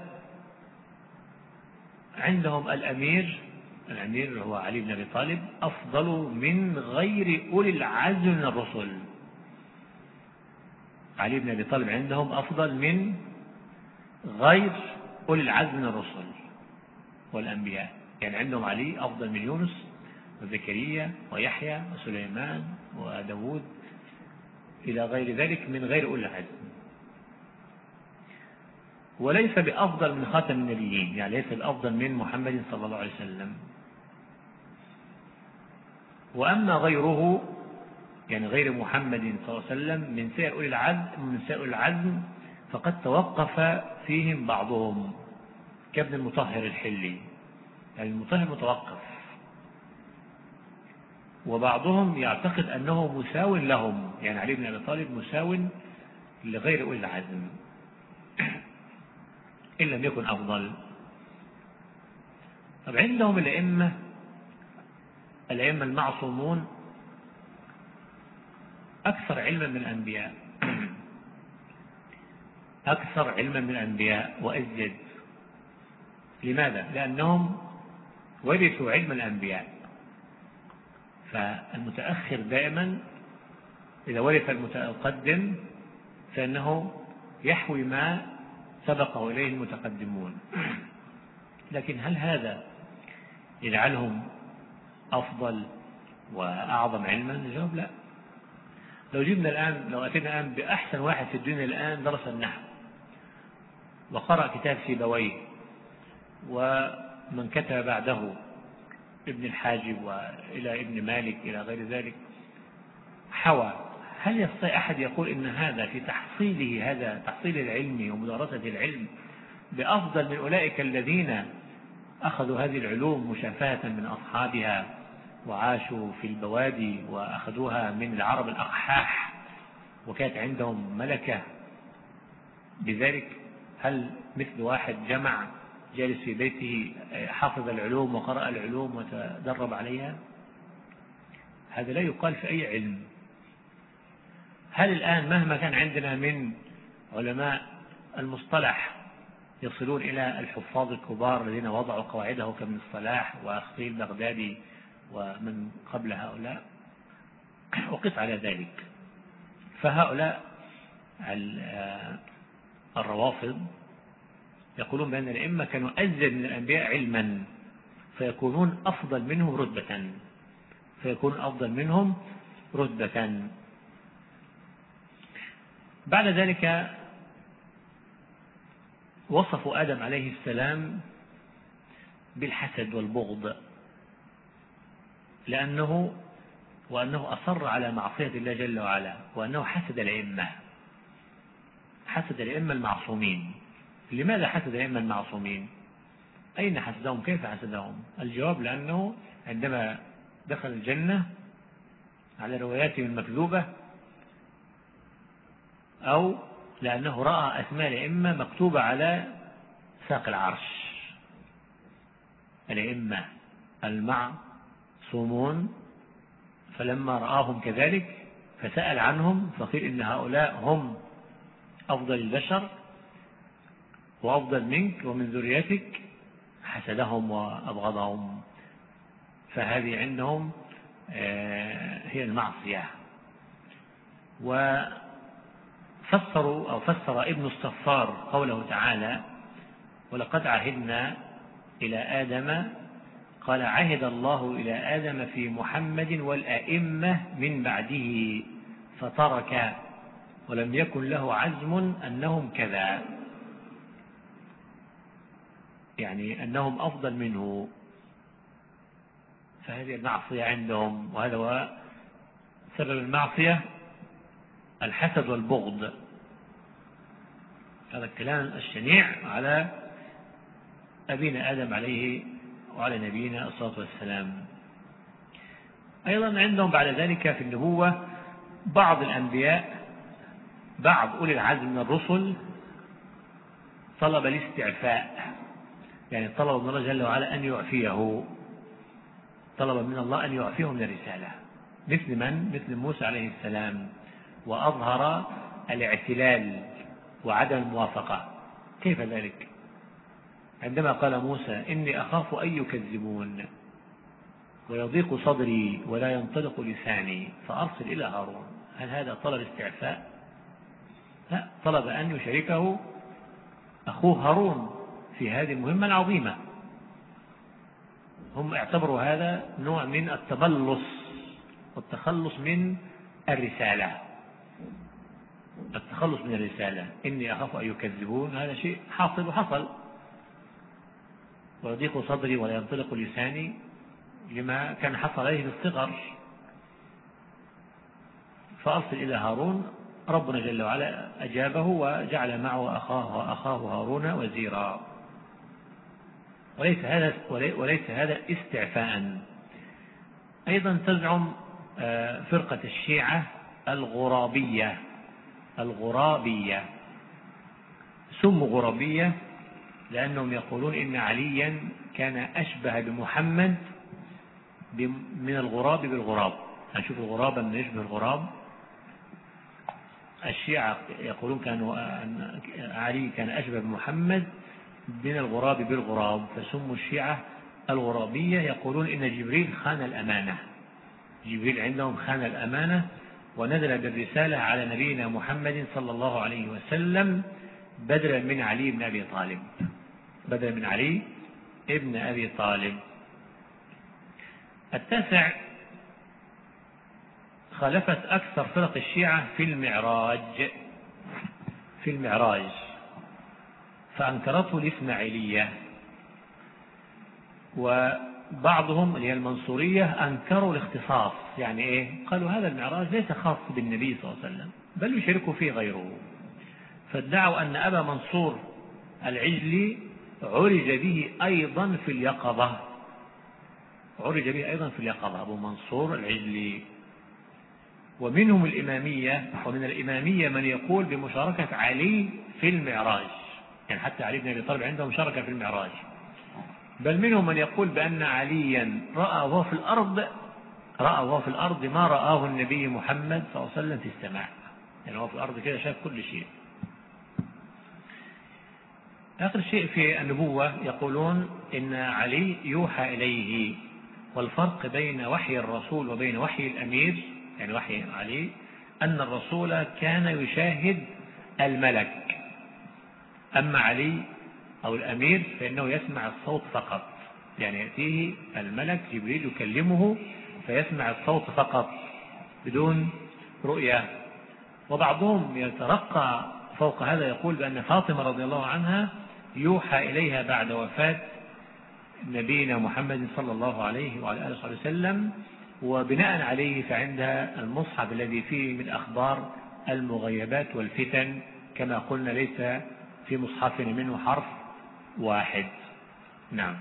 عندهم الأمير هو علي بن أبي طالب أفضل من غير أولي العزم من الرسل. علي بن أبي طالب عندهم أفضل من غير أولي العزم من الرسل والأنبياء، يعني عندهم علي أفضل من يونس وزكريا ويحيى وسليمان وداود إلى غير ذلك من غير أولي العزم. وليس بأفضل من خاتم النبيين، يعني ليس بأفضل من محمد صلى الله عليه وسلم. وأما غيره، يعني غير محمد صلى الله عليه وسلم من سائر أولي العزم فقد توقف فيهم بعضهم كابن المطهر الحلي، يعني المطهر متوقف، وبعضهم يعتقد أنه مساو لهم، يعني علي بن أبي طالب مساو لغير أولي العزم إن لم يكن أفضل. طب عندهم الأئمة المعصومون أكثر علما من الأنبياء أكثر علما من الأنبياء وأزيد. لماذا؟ لأنهم ورثوا علم الأنبياء، فالمتأخر دائما إذا ورث المتقدم فإنه يحوي ما سبقه إليه المتقدمون. لكن هل هذا يجعلهم أفضل وأعظم علما؟ الجواب لا. لو أتينا الآن بأحسن واحد في الدنيا الآن درس النحو وقرأ كتاب سيبويه ومن كتب بعده ابن الحاجب وإلى ابن مالك إلى غير ذلك حوى، هل يستطيع أحد يقول إن هذا في تحصيله، هذا تحصيل العلم ومدارسة العلم بأفضل من أولئك الذين أخذوا هذه العلوم مشافهة من أصحابها وعاشوا في البوادي وأخذوها من العرب الأقحاح وكانت عندهم ملكة بذلك؟ هل مثل واحد جمع جالس في بيته حفظ العلوم وقرأ العلوم وتدرب عليها؟ هذا لا يقال في أي علم. هل الآن مهما كان عندنا من علماء المصطلح يصلون إلى الحفاظ الكبار الذين وضعوا قواعده كابن الصلاح وأخطيب البغدادي ومن قبل هؤلاء، وقف على ذلك، فهؤلاء الروافض يقولون بأن الأئمة كانوا أزيد من الأنبياء علما فيكونون أفضل منهم رتبة. بعد ذلك وصفوا آدم عليه السلام بالحسد والبغض وأنه أصر على معصية الله جل وعلا، وأنه حسد الأئمة المعصومين. لماذا حسد الأئمة المعصومين؟ أين حسدهم؟ كيف حسدهم؟ الجواب لأنه عندما دخل الجنة على رواياتهم المكذوبة، أو لأنه رأى أسماء الأئمة مكتوبة على ساق العرش، الأئمة المعصومون، فلما رآهم كذلك فسأل عنهم فقيل إن هؤلاء هم أفضل البشر وأفضل منك ومن ذريتك، حسدهم وأبغضهم. فهذه عندهم هي المعصية. وفسر ابن الصفار قوله تعالى ولقد عهدنا إلى آدم، قال عهد الله إلى آدم في محمد والأئمة من بعده فترك ولم يكن له عزم أنهم كذا، يعني أنهم أفضل منه. فهذه المعصية عندهم، وهذا هو سبب المعصية، الحسد والبغض. هذا الكلام الشنيع على أبينا آدم عليه وعلى نبينا الصلاة والسلام. أيضا عندهم بعد ذلك في النبوة بعض الأنبياء، بعض أولي العزم من الرسل طلب الاستعفاء، يعني طلب من الله جل وعلا أن يعفيه، طلب من الله أن يعفيه من الرسالة، مثل من؟ مثل موسى عليه السلام، وأظهر الاعتلال وعدم الموافقة. كيف ذلك؟ عندما قال موسى إني أخاف أن يكذبون ويضيق صدري ولا ينطلق لساني فأرسل إلى هارون، هل هذا طلب استعفاء؟ لا، طلب أن يشاركه أخوه هارون في هذه المهمة العظيمة. هم اعتبروا هذا نوع من التملص والتخلص من الرسالة، التخلص من الرسالة. إني أخاف أن يكذبون، هذا شيء حاصل وحصل، ويضيق صدري ولا ينطلق لساني لما كان حصل عليه في الصغر. فأرسل إلى هارون، ربنا جل وعلا أجابه وجعل معه أخاه هارون وزيرا. وليس هذا استعفاء. أيضا تزعم فرقة الشيعة الغرابية، سموا غرابية لأنهم يقولون إن عليا كان أشبه بمحمد من الغراب بالغراب. هنشوف الغراب من يشبه الغراب. الشيعة يقولون علي كان أشبه بمحمد من الغراب بالغراب، فسموا الشيعة الغرابية. يقولون إن جبريل خان الأمانة، جبريل عندهم خان الأمانة ونزل بالرسالة على نبينا محمد صلى الله عليه وسلم بدلا من علي بن أبي طالب، بدلا من علي ابن أبي طالب. التاسع، خالفت أكثر فرق الشيعة في المعراج فأنكرته الإسماعيلية، وبعضهم اللي هي المنصورية أنكروا الاختصاص. يعني إيه؟ قالوا هذا المعراج ليس خاص بالنبي صلى الله عليه وسلم بل يشارك فيه غيره، فادعوا أن أبا منصور العجلي عرج به أيضا في اليقظة، أبو منصور العجلي. ومنهم الإمامية، ومن الإمامية من يقول بمشاركة علي في المعراج، يعني حتى علي بن أبي طالب عندهم مشاركة في المعراج. بل منهم من يقول بأن عليا رأى وهو في الأرض ما رآه النبي محمد صلى الله عليه وسلم في السماء، يعني هو في الأرض كده شاف كل شيء. آخر شيء في النبوة يقولون إن علي يوحى إليه، والفرق بين وحي الرسول وبين وحي الأمير، يعني وحي علي، أن الرسول كان يشاهد الملك، أما علي أو الأمير فإنه يسمع الصوت فقط، يعني يأتيه الملك جبريل يكلمه فيسمع الصوت فقط بدون رؤية. وبعضهم يترقى فوق هذا، يقول بأن فاطمة رضي الله عنها يوحى إليها بعد وفاة نبينا محمد صلى الله عليه وعلى آله وصحبه وسلم، وبناء عليه فعندها المصحف الذي فيه من أخبار المغيبات والفتن، كما قلنا ليس في مصحفنا منه حرف واحد. نعم.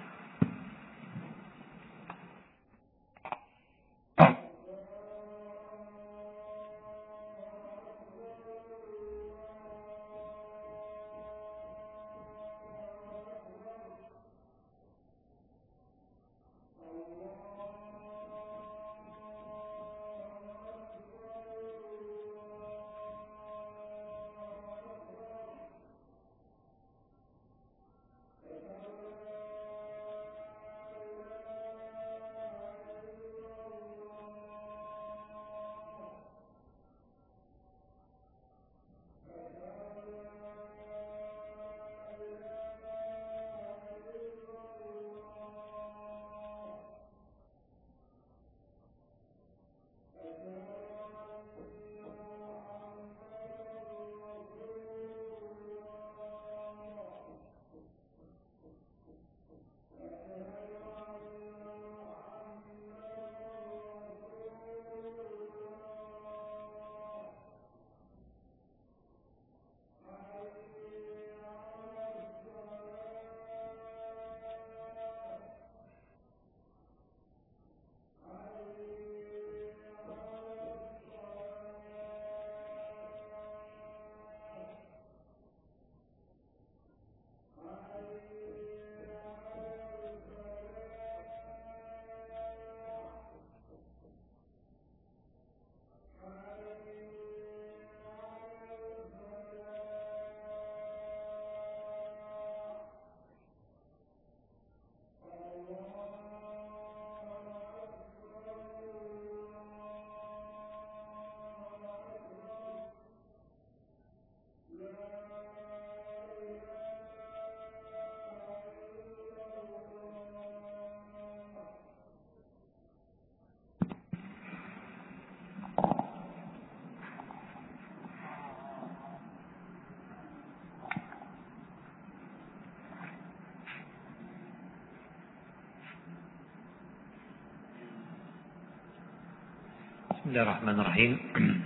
بسم الله الرحمن الرحيم.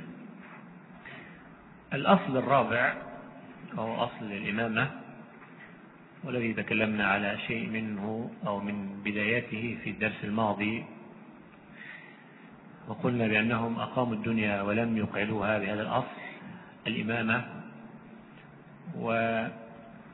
الأصل الرابع هو أصل الإمامة، والذي تكلمنا على شيء منه أو من بداياته في الدرس الماضي، وقلنا بأنهم أقاموا الدنيا ولم يقعدوها بهذا الأصل الإمامة، وصنعوا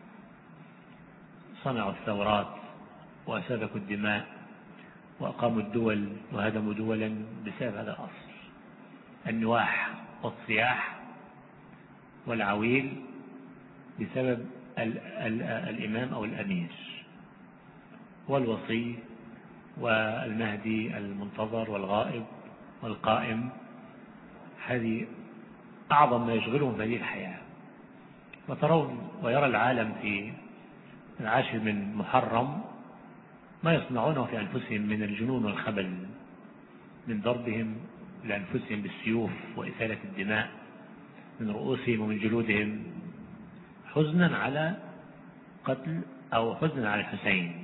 الثورات وسفكوا الدماء وأقاموا الدول وهدموا دولا بسبب هذا الأصل. النواح والصياح والعويل بسبب الإمام أو الأمير والوصي والمهدي المنتظر والغائب والقائم. هذه أعظم ما يشغلهم في هذه الحياة. وترون ويرى العالم في العاشر من محرم ما يصنعونه في أنفسهم من الجنون والخبل، من ضربهم لأنفسهم بالسيوف وإسالة الدماء من رؤوسهم ومن جلودهم، حزنا على قتل أو حزنا على الحسين،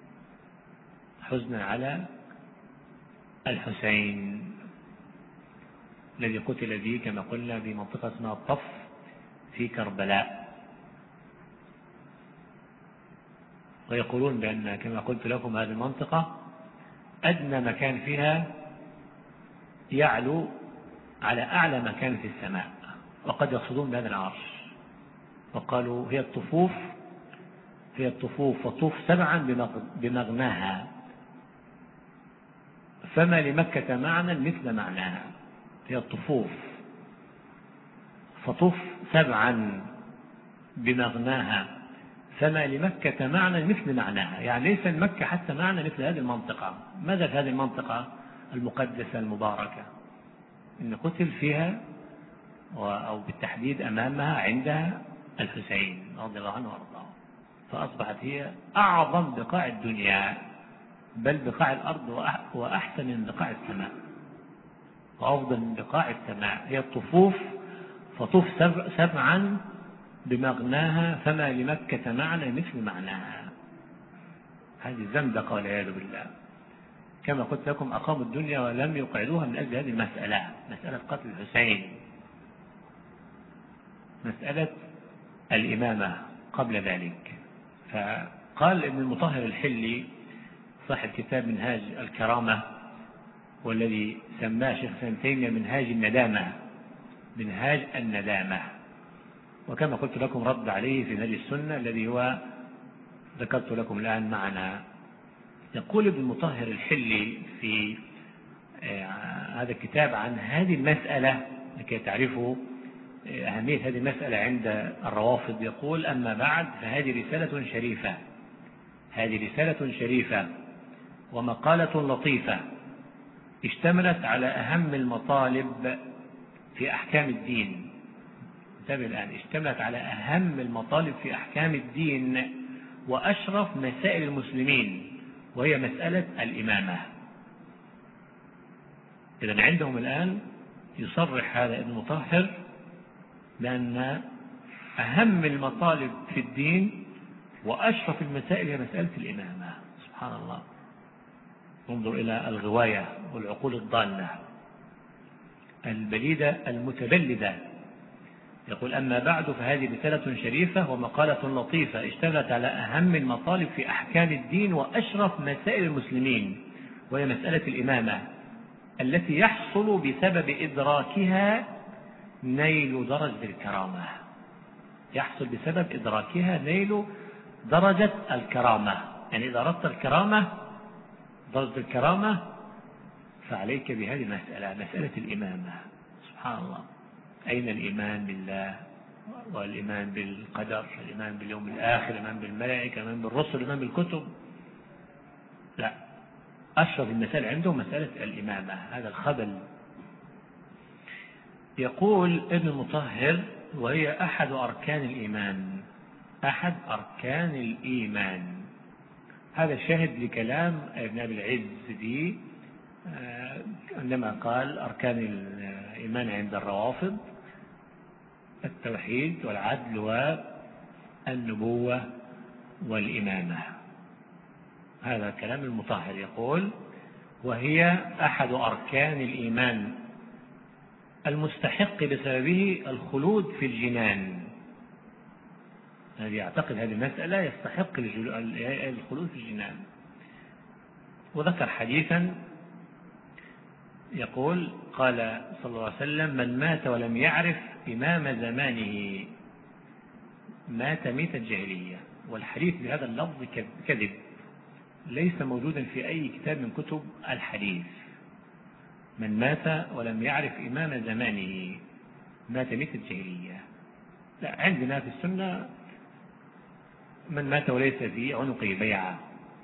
حزنا على الحسين الذي قتل به كما قلنا بمنطقة اسمها الطف في كربلاء. ويقولون بأن كما قلت لكم هذه المنطقة أدنى مكان فيها يعلو على أعلى مكان في السماء، وقد يقصدون بهذا العرش. وقالوا هي الطفوف وطوف سبعا بمغناها، فما لمكة معنى مثل معناها. هي الطفوف فطوف سبعا بمغناها، فما لمكة معنى مثل معناها. يعني ليس لمكة حتى معنى مثل هذه المنطقة. ماذا في هذه المنطقة المقدسة المباركة؟ إن قتل فيها أو بالتحديد أمامها عندها الحسين رضي الله عنه وارضاه، فأصبحت هي أعظم بقاع الدنيا، بل بقاع الأرض وأحسن من بقاع السماء وأفضل من بقاع السماء. هي الطفوف فطوف سبعا بمغناها، فما لمكة معنى مثل معناها. هذه زندقة والعياذ بالله. كما قلت لكم أقاموا الدنيا ولم يقعدوها من أجل هذه المسألة، مسألة قتل الحسين، مسألة الإمامة قبل ذلك. فقال ابن المطهر الحلي صاحب كتاب منهاج الكرامة، والذي سماه شيخ ابن تيمية منهاج الندامة، منهاج الندامة، وكما قلت لكم رد عليه في منهاج السنة الذي هو ذكرت لكم الآن معنا. يقول ابن المطهر الحلي في هذا الكتاب عن هذه المسألة لكي تعرفوا أهمية هذه المسألة عند الروافض. يقول: أما بعد، فهذه رسالة شريفة، هذه رسالة شريفة ومقالة لطيفة اشتملت على أهم المطالب في أحكام الدين. انتبه الآن، اشتملت على أهم المطالب في أحكام الدين وأشرف مسائل المسلمين، وهي مسألة الإمامة. إذن عندهم الآن يصرح هذا ابن مطهر بأن أهم المطالب في الدين وأشرف المسائل هي مسألة الإمامة. سبحان الله، انظر إلى الغواية والعقول الضالة البليدة المتبلدة. يقول: أما بعد، فهذه رسالة شريفة ومقالة لطيفة اشتملت على أهم المطالب في أحكام الدين وأشرف مسائل المسلمين، وهي مسألة الإمامة التي يحصل بسبب إدراكها نيل درجة الكرامة. يحصل بسبب إدراكها نيل درجة الكرامة. يعني إذا أردت الكرامة، درجة الكرامة، فعليك بهذه المسألة، مسألة الإمامة. سبحان الله، أين الإيمان بالله والإيمان بالقدر، الإيمان باليوم الآخر، الإيمان بالملائكة، الإيمان بالرسل، الإيمان بالكتب؟ لا، أشرف المسائل عندهم مسألة الإمامة. هذا الخبل. يقول ابن المطهر: وهي أحد أركان الإيمان، أحد أركان الإيمان. هذا شاهد لكلام ابن أبي العز فيه عندما قال: أركان الإيمان عند الروافض التوحيد والعدل والنبوة والإمامة. هذا كلام المطهر. يقول: وهي أحد أركان الإيمان المستحق بسببه الخلود في الجنان. الذي يعتقد هذه المسألة يستحق الخلود في الجنان. وذكر حديثا يقول: قال صلى الله عليه وسلم: من مات ولم يعرف إمام زمانه مات ميتة جاهلية. والحديث بهذا اللفظ كذب، ليس موجودا في أي كتاب من كتب الحديث. من مات ولم يعرف إمام زمانه مات ميتة جاهلية. لا، عندنا في السنة من مات وليس في عنقه بيعة،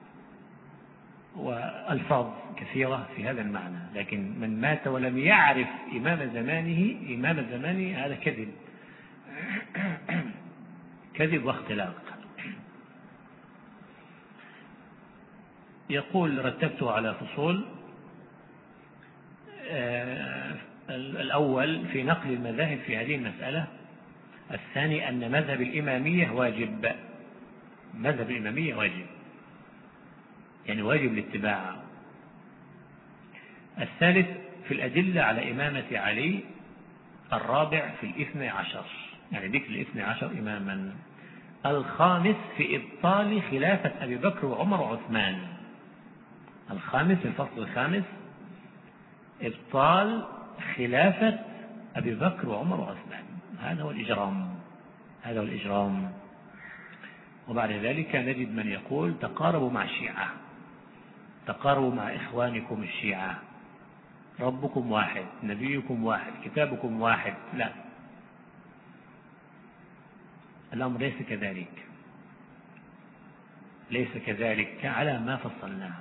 والفاظ كثيرة في هذا المعنى. لكن من مات ولم يعرف إمام زمانه هذا كذب كذب واختلاق. يقول: رتبته على فصول. الأول في نقل المذاهب في هذه المسألة. الثاني أن مذهب الإمامية واجب، مذهب الإمامية واجب، يعني واجب الاتباع. الثالث في الأدلة على إمامة علي. الرابع في 12، يعني ذكر 12 إماما. الخامس في إبطال خلافة أبي بكر وعمر وعثمان. الخامس، الفصل الخامس، إبطال خلافة أبي بكر وعمر وعثمان. هذا هو الإجرام. وبعد ذلك نجد من يقول: تقاربوا مع الشيعة، تقاربوا مع إخوانكم الشيعة، ربكم واحد، نبيكم واحد، كتابكم واحد. لا، الأمر ليس كذلك على ما فصلناه.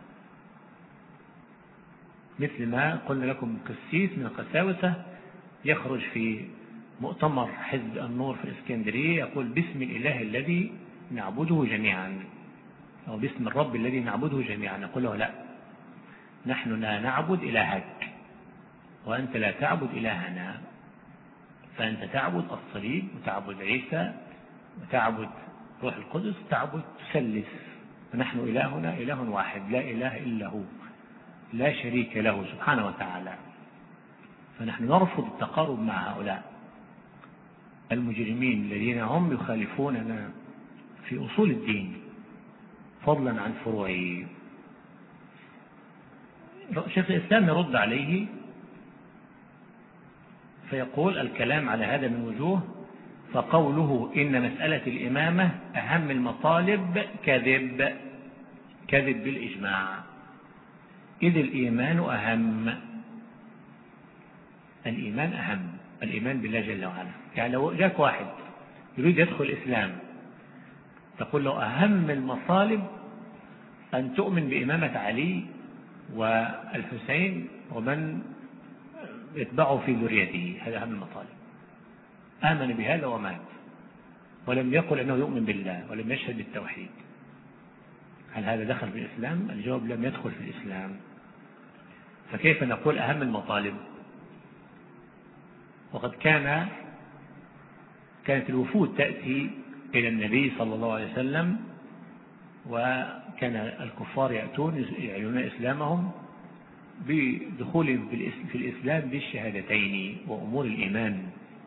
مثل ما قلنا لكم، قسيس من القساوسة يخرج في مؤتمر حزب النور في الإسكندرية يقول: باسم الإله الذي نعبده جميعا، أو باسم الرب الذي نعبده جميعا. نقول له: لا، نحن لا نعبد إلهك، وأنت لا تعبد إلهنا. فأنت تعبد الصليب، وتعبد عيسى، وتعبد روح القدس، تثلث. ونحن إلهنا إله واحد، لا إله إلا هو، لا شريك له سبحانه وتعالى. فنحن نرفض التقارب مع هؤلاء المجرمين الذين هم يخالفوننا في أصول الدين فضلا عن فروعه. شيخ الإسلام يرد عليه فيقول: الكلام على هذا من وجوه. فقوله إن مسألة الإمامة أهم المطالب كذب بالإجماع، إذ الإيمان أهم. الإيمان بالله جل وعلا. يعني لو جاك واحد يريد يدخل الإسلام، تقول له: أهم المطالب أن تؤمن بإمامة علي والحسين ومن يتبعه في ذريته. هذا أهم المطالب. آمن بهذا ومات، ولم يقل أنه يؤمن بالله، ولم يشهد بالتوحيد. هل هذا دخل في الإسلام؟ الجواب: لم يدخل في الإسلام. فكيف نقول أهم المطالب؟ وقد كانت الوفود تأتي إلى النبي صلى الله عليه وسلم، وكان الكفار يأتون يعلنون إسلامهم بدخولهم في الإسلام بالشهادتين وأمور الإيمان،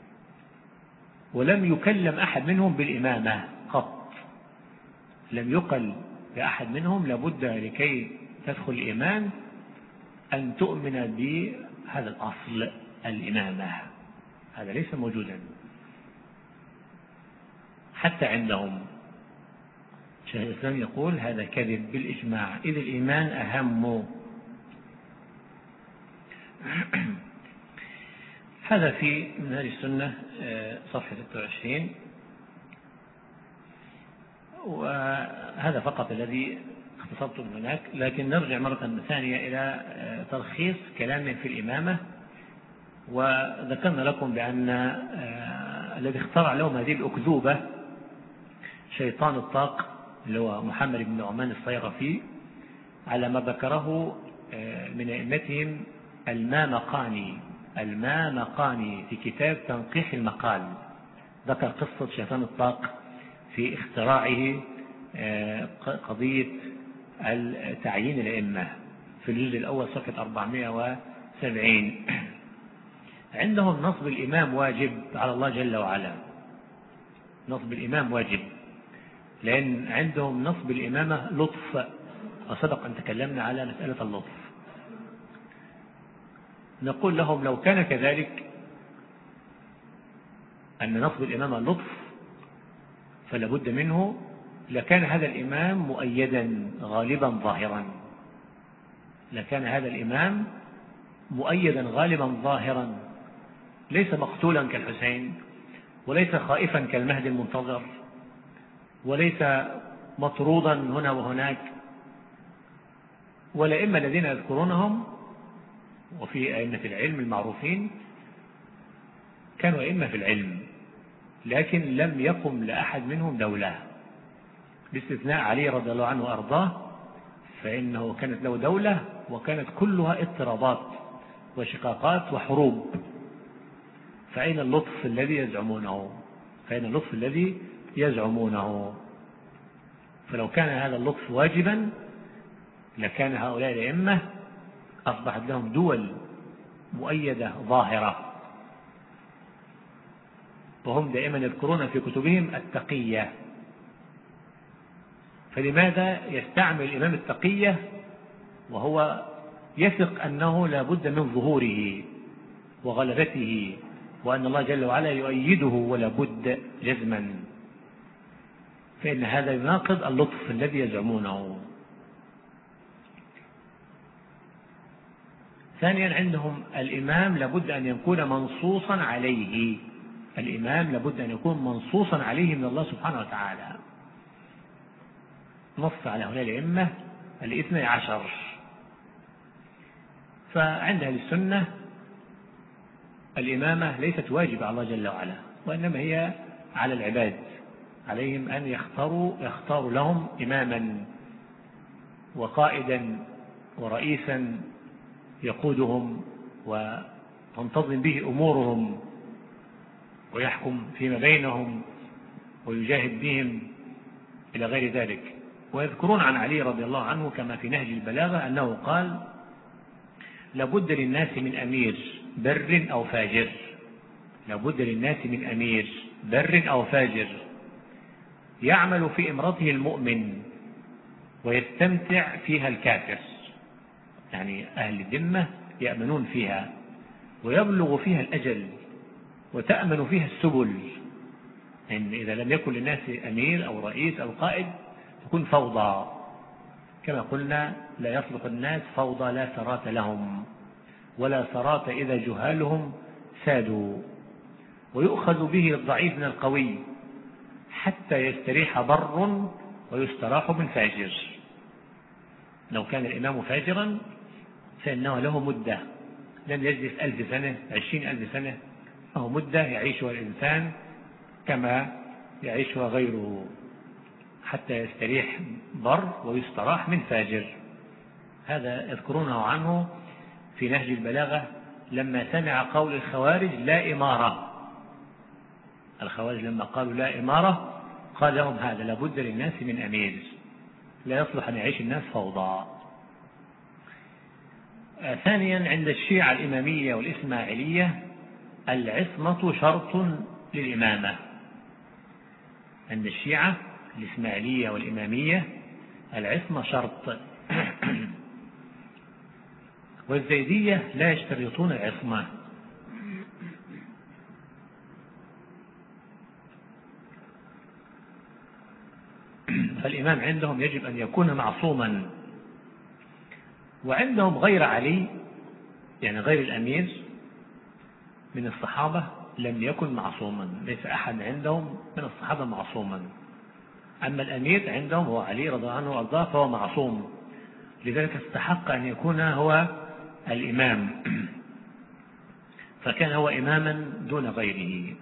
ولم يكلم أحد منهم بالإمامة قط. لم يقل لأحد منهم: لابد لكي تدخل الإيمان أن تؤمن بهذا الأصل، الإمامة. هذا ليس موجودا حتى عندهم. شيخ الإسلام يقول: هذا كذب بالإجماع، إذ الإيمان أهم. هذا في منهاج السنة صفحة 26. وهذا فقط الذي اختصرته من هناك. لكن نرجع مرة ثانية إلى تلخيص كلامنا في الإمامة. وذكرنا لكم بأن الذي اخترع لهم هذه الأكذوبة شيطان الطاق، اللي هو محمد بن نعمان الصيرفي، على ما ذكره من أئمتهم المامقاني في كتاب تنقيح المقال. ذكر قصة شيطان الطاق في اختراعه قضية تعيين الأئمة في الجزء الأول صفحة 470. عندهم نصب الإمام واجب على الله جل وعلا، نصب الإمام واجب، لأن عندهم نصب الإمامة لطف، وسبق أن تكلمنا على مسألة اللطف. نقول لهم لو كان كذلك أن نصب الإمامة لطف فلا بد منه، لكان هذا الإمام مؤيدا غالبا ظاهرا، لكان هذا الإمام مؤيدا غالبا ظاهرا، ليس مقتولا كالحسين، وليس خائفا كالمهدي المنتظر، وليس مطرودا هنا وهناك. والأئمة الذين يذكرونهم وفي أئمة العلم المعروفين كانوا أئمة في العلم، لكن لم يقم لأحد منهم دولة، باستثناء علي رضي الله عنه وأرضاه، فإنه كانت له دولة وكانت كلها اضطرابات وشقاقات وحروب. فأين اللطف الذي يزعمونه؟ فأين اللطف الذي يزعمونه؟ فلو كان هذا اللطف واجبا لكان هؤلاء الأئمة أصبحت لهم دول مؤيدة ظاهرة، وهم دائما يذكرون في كتبهم التقية. فلماذا يستعمل الإمام التقية وهو يثق أنه لا بد من ظهوره وغلبته، وأن الله جل وعلا يؤيده ولا بد جزما؟ فإن هذا يناقض اللطف الذي يزعمونه. ثانيا عندهم الإمام لابد أن يكون منصوصا عليه، الإمام لابد أن يكون منصوصا عليه من الله سبحانه وتعالى، نص على هؤلاء الأئمة 12. فعند أهل السنة الإمامة ليست واجبة على الله جل وعلا، وإنما هي على العباد، عليهم أن يختاروا لهم إماما وقائدا ورئيسا يقودهم وتنتظم به أمورهم ويحكم فيما بينهم ويجاهد بهم إلى غير ذلك. ويذكرون عن علي رضي الله عنه كما في نهج البلاغة أنه قال: لابد للناس من أمير بر أو فاجر، لابد للناس من أمير بر أو فاجر يعمل في إمرته المؤمن ويستمتع فيها الكافر، يعني أهل الذمة يأمنون فيها ويبلغ فيها الأجل وتأمن فيها السبل. يعني إذا لم يكن للناس أمير أو رئيس أو قائد تكون فوضى، كما قلنا: لا يصلح الناس فوضى لا ثراة لهم، ولا ثراة إذا جهالهم سادوا. ويؤخذ به الضعيف من القوي حتى يستريح بر ويستراح من فاجر. لو كان الإمام فاجرا فإنه له مدة، لن يجلس 1000 سنة 20,000 سنة، له مدة يعيشها الإنسان كما يعيشها غيره، حتى يستريح بر ويستراح من فاجر. هذا يذكرونه عنه في نهج البلاغة لما سمع قول الخوارج لا إمارة. الخوارج لما قالوا لا إمارة قال لهم: هذا لابد للناس من أمير، لا يصلح أن يعيش الناس فوضى. ثانيا عند الشيعة الإمامية والإسماعيلية العصمة شرط للإمامة. عند الشيعة الإسماعيلية والإمامية العصمة شرط، والزيدية لا يشترطون العصمة. فالإمام عندهم يجب أن يكون معصوما. وعندهم غير علي، يعني غير الأمير من الصحابة، لم يكن معصوما، ليس أحد عندهم من الصحابة معصوما. أما الأمير عندهم هو علي رضي الله عنه وأرضاه فهو معصوم، لذلك استحق أن يكون هو الإمام، فكان هو إماما دون غيره.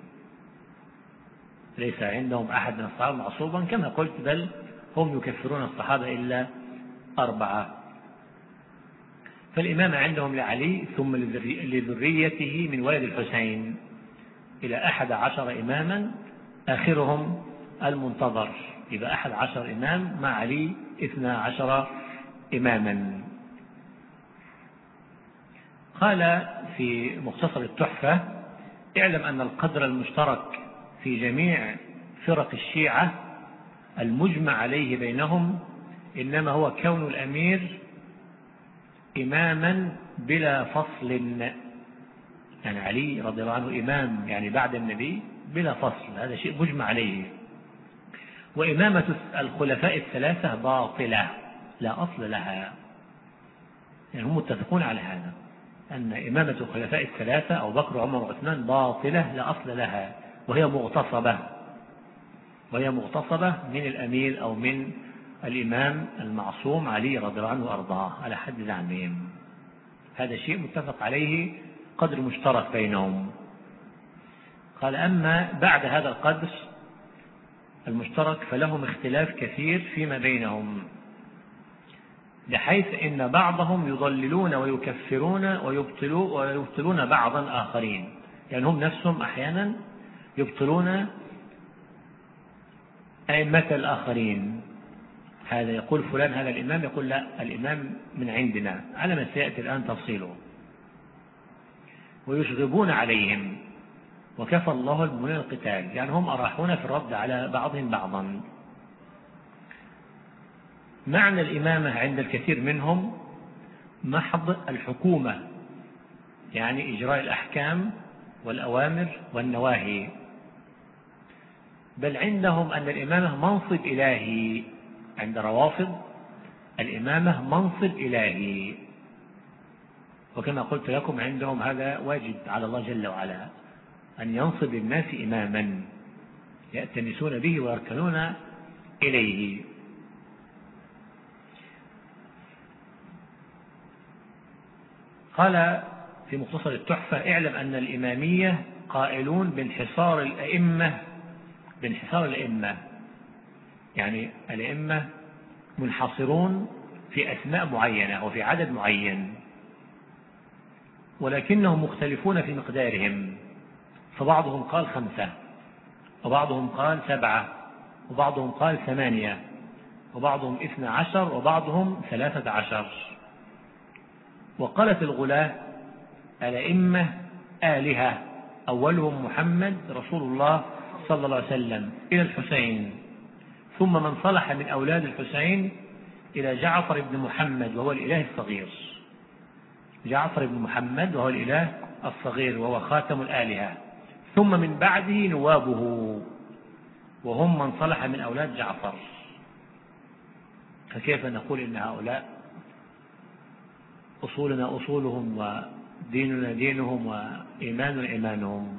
ليس عندهم أحد من الصحابة معصوما كما قلت، بل هم يكفرون الصحابة إلا 4. فالإمامة عندهم لعلي ثم لذريته من ولد الحسين إلى 11 إماما، آخرهم المنتظر، إذا 11 إمام مع علي 12 إماما. قال في مختصر التحفة: اعلم أن القدر المشترك في جميع فرق الشيعة المجمع عليه بينهم إنما هو كون الأمير إماما بلا فصل. يعني علي رضي الله عنه إمام، يعني بعد النبي بلا فصل، هذا شيء مجمع عليه. وإمامة الخلفاء الثلاثة باطلة لا أصل لها، يعني هم متفقون على هذا، أن إمامة الخلفاء الثلاثة أبو بكر وعمر وعثمان باطلة لا أصل لها، وهي مغتصبة من الأمير أو من الإمام المعصوم علي رضي الله عنه وأرضاه على حد زعمهم. هذا شيء متفق عليه، قدر مشترك بينهم. قال: أما بعد هذا القدر المشترك فلهم اختلاف كثير فيما بينهم، بحيث إن بعضهم يضللون ويكفرون ويبطلون بعضا آخرين، يعني هم نفسهم أحيانا يبطلون أئمة الآخرين. هذا يقول فلان هذا الإمام، يقول لا الإمام من عندنا، على ما سيأتي الآن تفصيله. ويشغبون عليهم، وكفى الله المؤمنين القتال، يعني هم أراحون في الرد على بعضهم بعضا. معنى الإمامة عند الكثير منهم محض الحكومة، يعني إجراء الأحكام والأوامر والنواهي، بل عندهم أن الإمامة منصب إلهي. عند روافض الإمامة منصب إلهي، وكما قلت لكم عندهم هذا واجب على الله جل وعلا، أن ينصب الناس إماما يأتنسون به ويركنون إليه. قال في مختصر التحفة: اعلم أن الإمامية قائلون بانحصار الأئمة، يعني الأئمة منحصرون في أسماء معينة وفي عدد معين، ولكنهم مختلفون في مقدارهم، فبعضهم قال 5، وبعضهم قال 7، وبعضهم قال 8، وبعضهم 12، وبعضهم 13. وقالت الغلاة: الأئمة آلهة، أولهم محمد رسول الله صلى الله عليه وسلم إلى الحسين، ثم من صلح من أولاد الحسين إلى جعفر بن محمد وهو الإله الصغير. جعفر بن محمد وهو الإله الصغير وهو خاتم الآلهة، ثم من بعده نوابه وهم من صلح من أولاد جعفر. فكيف نقول إن هؤلاء أصولنا أصولهم وديننا دينهم وإيماننا إيمانهم؟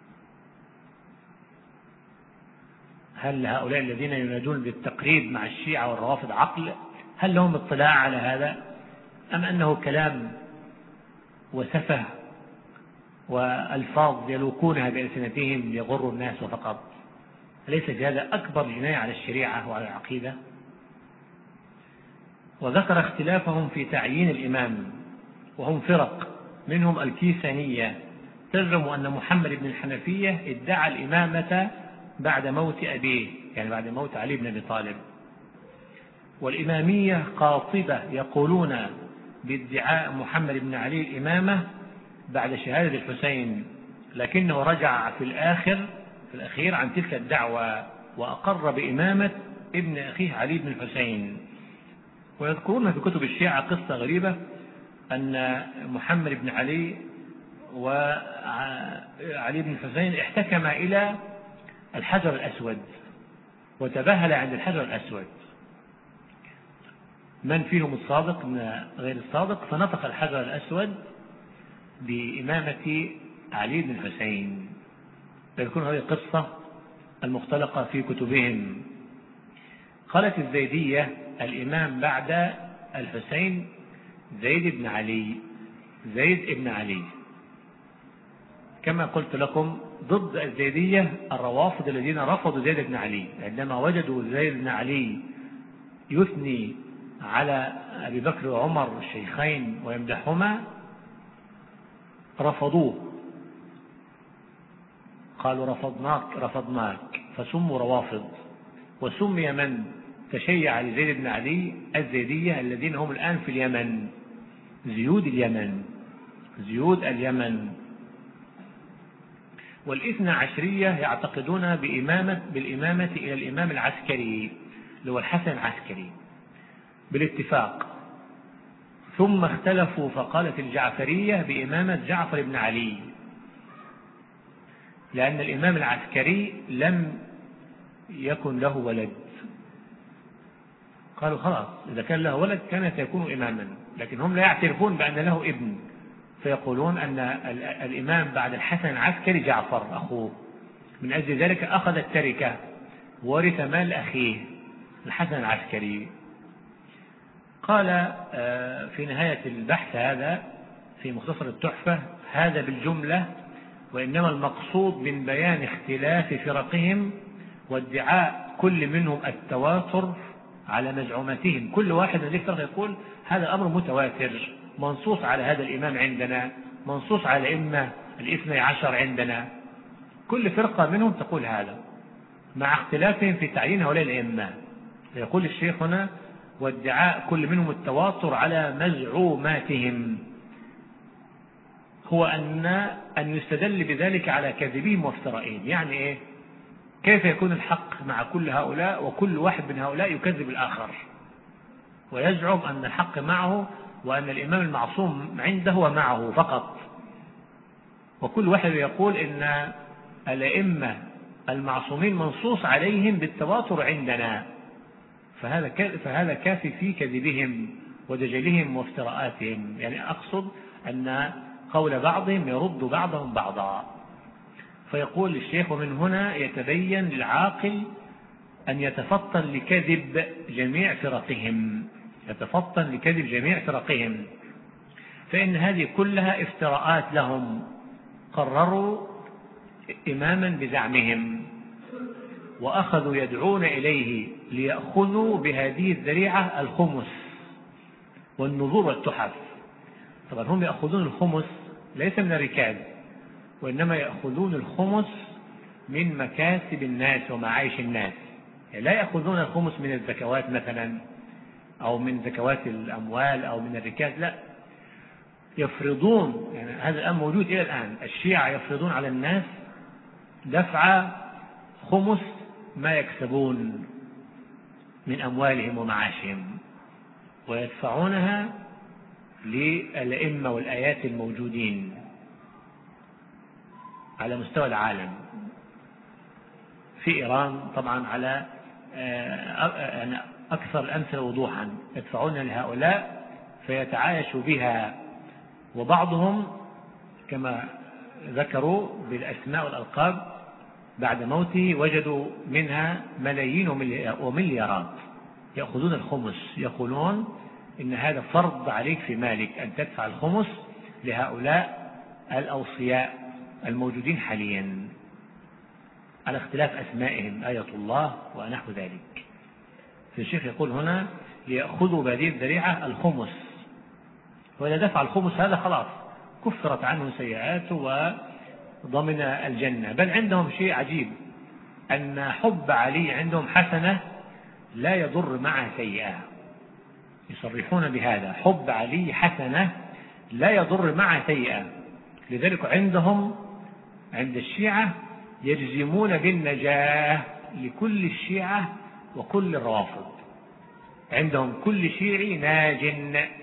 هل هؤلاء الذين ينادون بالتقريب مع الشيعة والروافض عقل؟ هل لهم اطلاع على هذا، أم أنه كلام وسفه وألفاظ يلوكونها بألسنتهم ليغروا الناس فقط؟ أليس في هذا أكبر جناية على الشريعة وعلى العقيدة؟ وذكر اختلافهم في تعيين الإمام، وهم فرق، منهم الكيسانية تزعم أن محمد بن الحنفية ادعى الإمامة بعد موت أبيه، يعني بعد موت علي بن أبي طالب. والإمامية قاطبة يقولون بادعاء محمد بن علي الإمامة بعد شهادة الحسين، لكنه رجع في الأخير عن تلك الدعوة وأقر بإمامة ابن أخيه علي بن الحسين. ويذكرون في كتب الشيعة قصة غريبة، أن محمد بن علي وعلي بن الحسين احتكما إلى الحجر الأسود وتباهل عند الحجر الأسود، من فيهم الصادق من غير الصادق، فنطق الحجر الأسود بإمامة علي بن الحسين. فيكون هذه القصة المختلقة في كتبهم. قالت الزيدية: الإمام بعد الحسين زيد بن علي. كما قلت لكم ضد الزيدية الروافض الذين رفضوا زيد بن علي، عندما وجدوا زيد بن علي يثني على أبي بكر وعمر الشيخين ويمدحهما رفضوه، قالوا رفضناك، فسموا روافض. وسمي من تشيع لزيد بن علي الزيدية، الذين هم الآن في اليمن، زيود اليمن، زيود اليمن. والاثنى عشرية يعتقدون بالإمامة إلى الإمام العسكري اللي هو الحسن العسكري بالاتفاق، ثم اختلفوا فقالت الجعفرية بإمامة جعفر بن علي، لأن الإمام العسكري لم يكن له ولد. قالوا خلاص إذا كان له ولد كان سيكون إماما، لكن هم لا يعترفون بأن له ابن، فيقولون أن الإمام بعد الحسن العسكري جعفر أخوه، من أجل ذلك أخذ التركة ورث مال أخيه الحسن العسكري. قال في نهاية البحث هذا في مختصر التحفة: هذا بالجملة، وإنما المقصود من بيان اختلاف فرقهم وادعاء كل منهم التواتر على مزعوماتهم. كل واحد من الفرق يقول هذا الأمر متواتر، منصوص على هذا الإمام عندنا، منصوص على الأئمة الاثني عشر عندنا. كل فرقة منهم تقول هذا، مع اختلافهم في تعيين هؤلاء الأئمة. يقول الشيخ هنا: وادعاء كل منهم التواتر على مزعوماتهم، هو أن يستدل بذلك على كذبهم وافترائهم. يعني إيه؟ كيف يكون الحق مع كل هؤلاء وكل واحد من هؤلاء يكذب الآخر ويزعم أن الحق معه وأن الإمام المعصوم عنده ومعه فقط، وكل واحد يقول إن الأئمة المعصومين منصوص عليهم بالتواتر عندنا. فهذا كافي في كذبهم ودجلهم وافتراءاتهم. يعني أقصد أن قول بعضهم يرد بعضهم بعضا. فيقول الشيخ: ومن هنا يتبين للعاقل أن يتفطن لكذب جميع فرقهم، فإن هذه كلها افتراءات لهم. قرروا إماما بزعمهم وأخذوا يدعون إليه ليأخذوا بهذه الذريعة الخمس والنذور والتحف. طبعا هم يأخذون الخمس ليس من الركاز، وإنما يأخذون الخمس من مكاسب الناس ومعايش الناس. يعني لا يأخذون الخمس من الزكوات مثلا أو من زكوات الأموال أو من الركاز، لا، يفرضون. يعني هذا الأمر موجود إلى الآن، الشيعة يفرضون على الناس دفع خمس ما يكسبون من أموالهم ومعاشهم، ويدفعونها للأئمة والآيات الموجودين على مستوى العالم. في إيران طبعا على أكثر الأمثلة وضوحا، يدفعون لهؤلاء فيتعايشوا بها، وبعضهم كما ذكروا بالأسماء والألقاب بعد موته وجدوا منها ملايين ومليارات. يأخذون الخمس، يقولون إن هذا فرض عليك في مالك أن تدفع الخمس لهؤلاء الأوصياء الموجودين حاليا على اختلاف أسمائهم، آية الله ونحو ذلك. فالشيخ يقول هنا: ليأخذوا بهذه الذريعة الخمس، وإذا دفع الخمس هذا خلاص كفرت عنه سيئاته وضمن الجنة. بل عندهم شيء عجيب، أن حب علي عندهم حسنة لا يضر معها سيئة. يصرحون بهذا: حب علي حسنة لا يضر معها سيئة. لذلك عند الشيعة يجزمون بالنجاة لكل الشيعة وكل الروافض. عندهم كل شيعي ناج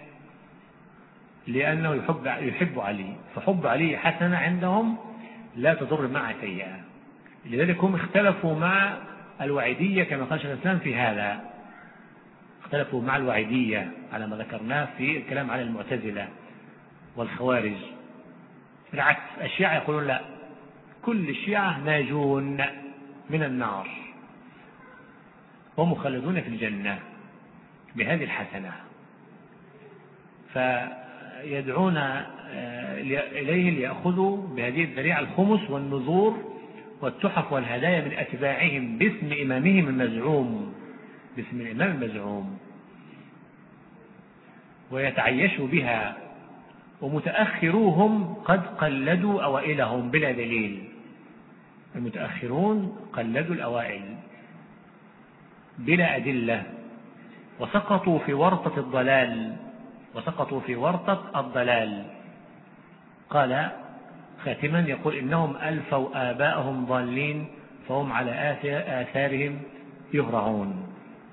لأنه يحب علي، فحب علي حسنة عندهم لا تضر معها سيئة. لذلك هم اختلفوا مع الوعيدية كما قال شيخ الإسلام في هذا، اختلفوا مع الوعيدية على ما ذكرناه في الكلام على المعتزلة والخوارج. بالعكس، الشيعة يقولون لا، كل الشيعة ناجون من النار ومخلدون في الجنة بهذه الحسنة. فيدعون إليه ليأخذوا بهذه الذريعة الخمس والنذور والتحف والهدايا من أتباعهم باسم إمامهم المزعوم، باسم الإمام المزعوم، ويتعيشوا بها. ومتأخروهم قد قلدوا أوائلهم بلا دليل. المتأخرون قلدوا الأوائل بلا أدلة، وسقطوا في ورطة الضلال. قال خاتما يقول: إنهم ألفوا آباءهم ضالين فهم على آثارهم يهرعون.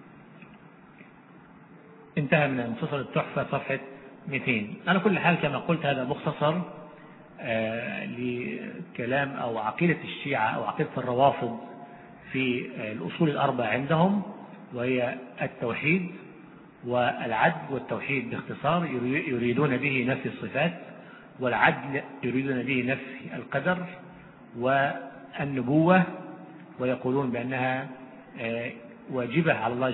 انتهى من مختصر التحفة صفحة 200. على كل حال كما قلت هذا مختصر لكلام أو عقيدة الشيعة أو عقيدة الروافض في الأصول الأربع عندهم، وهي التوحيد والعدل. والتوحيد باختصار يريدون به نفي الصفات، والعدل يريدون به نفي القدر والنبوة، ويقولون بأنها واجبة على الله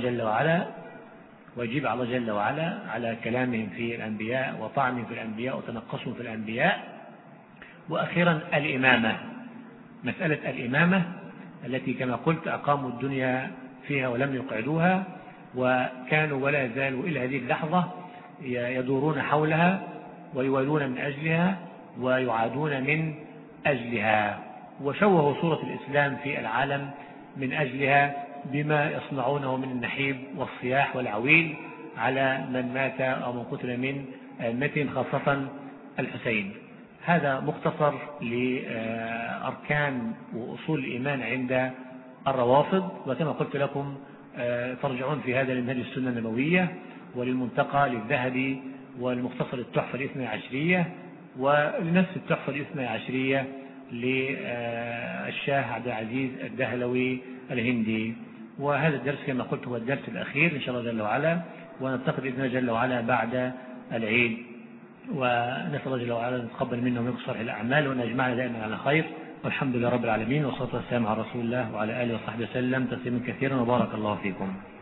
جل وعلا على كلامهم في الأنبياء وطعنهم في الأنبياء وتنقصهم في الأنبياء. وأخيرا الإمامة، مسألة الإمامة التي كما قلت أقاموا الدنيا فيها ولم يقعدوها، وكانوا ولا يزالوا إلى هذه اللحظة يدورون حولها ويوالون من أجلها ويعادون من أجلها، وشوهوا صورة الإسلام في العالم من أجلها بما يصنعونه من النحيب والصياح والعويل على من مات أو من قتل من أئمتهم خاصة الحسين. هذا مختصر لأركان وأصول الإيمان عند الروافض. وكما قلت لكم ترجعون في هذا لمنهج السنة النبوية وللمنتقى للذهبي والمختصر التحفة الاثنى عشرية، ولنفس التحفة الاثنى عشرية للشاه عبد العزيز الدهلوي الهندي. وهذا الدرس كما قلت هو الدرس الأخير إن شاء الله جل وعلا، ونلتقي بإذن الله جل وعلا بعد العيد، ونسأل الله جل وعلا أن يتقبل منا ومنكم صالح الأعمال، وأن يجمعنا دائما على خير، والحمد لله رب العالمين، والصلاة والسلام على رسول الله وعلى آله وصحبه وسلم تسليما كثيرا، وبارك الله فيكم.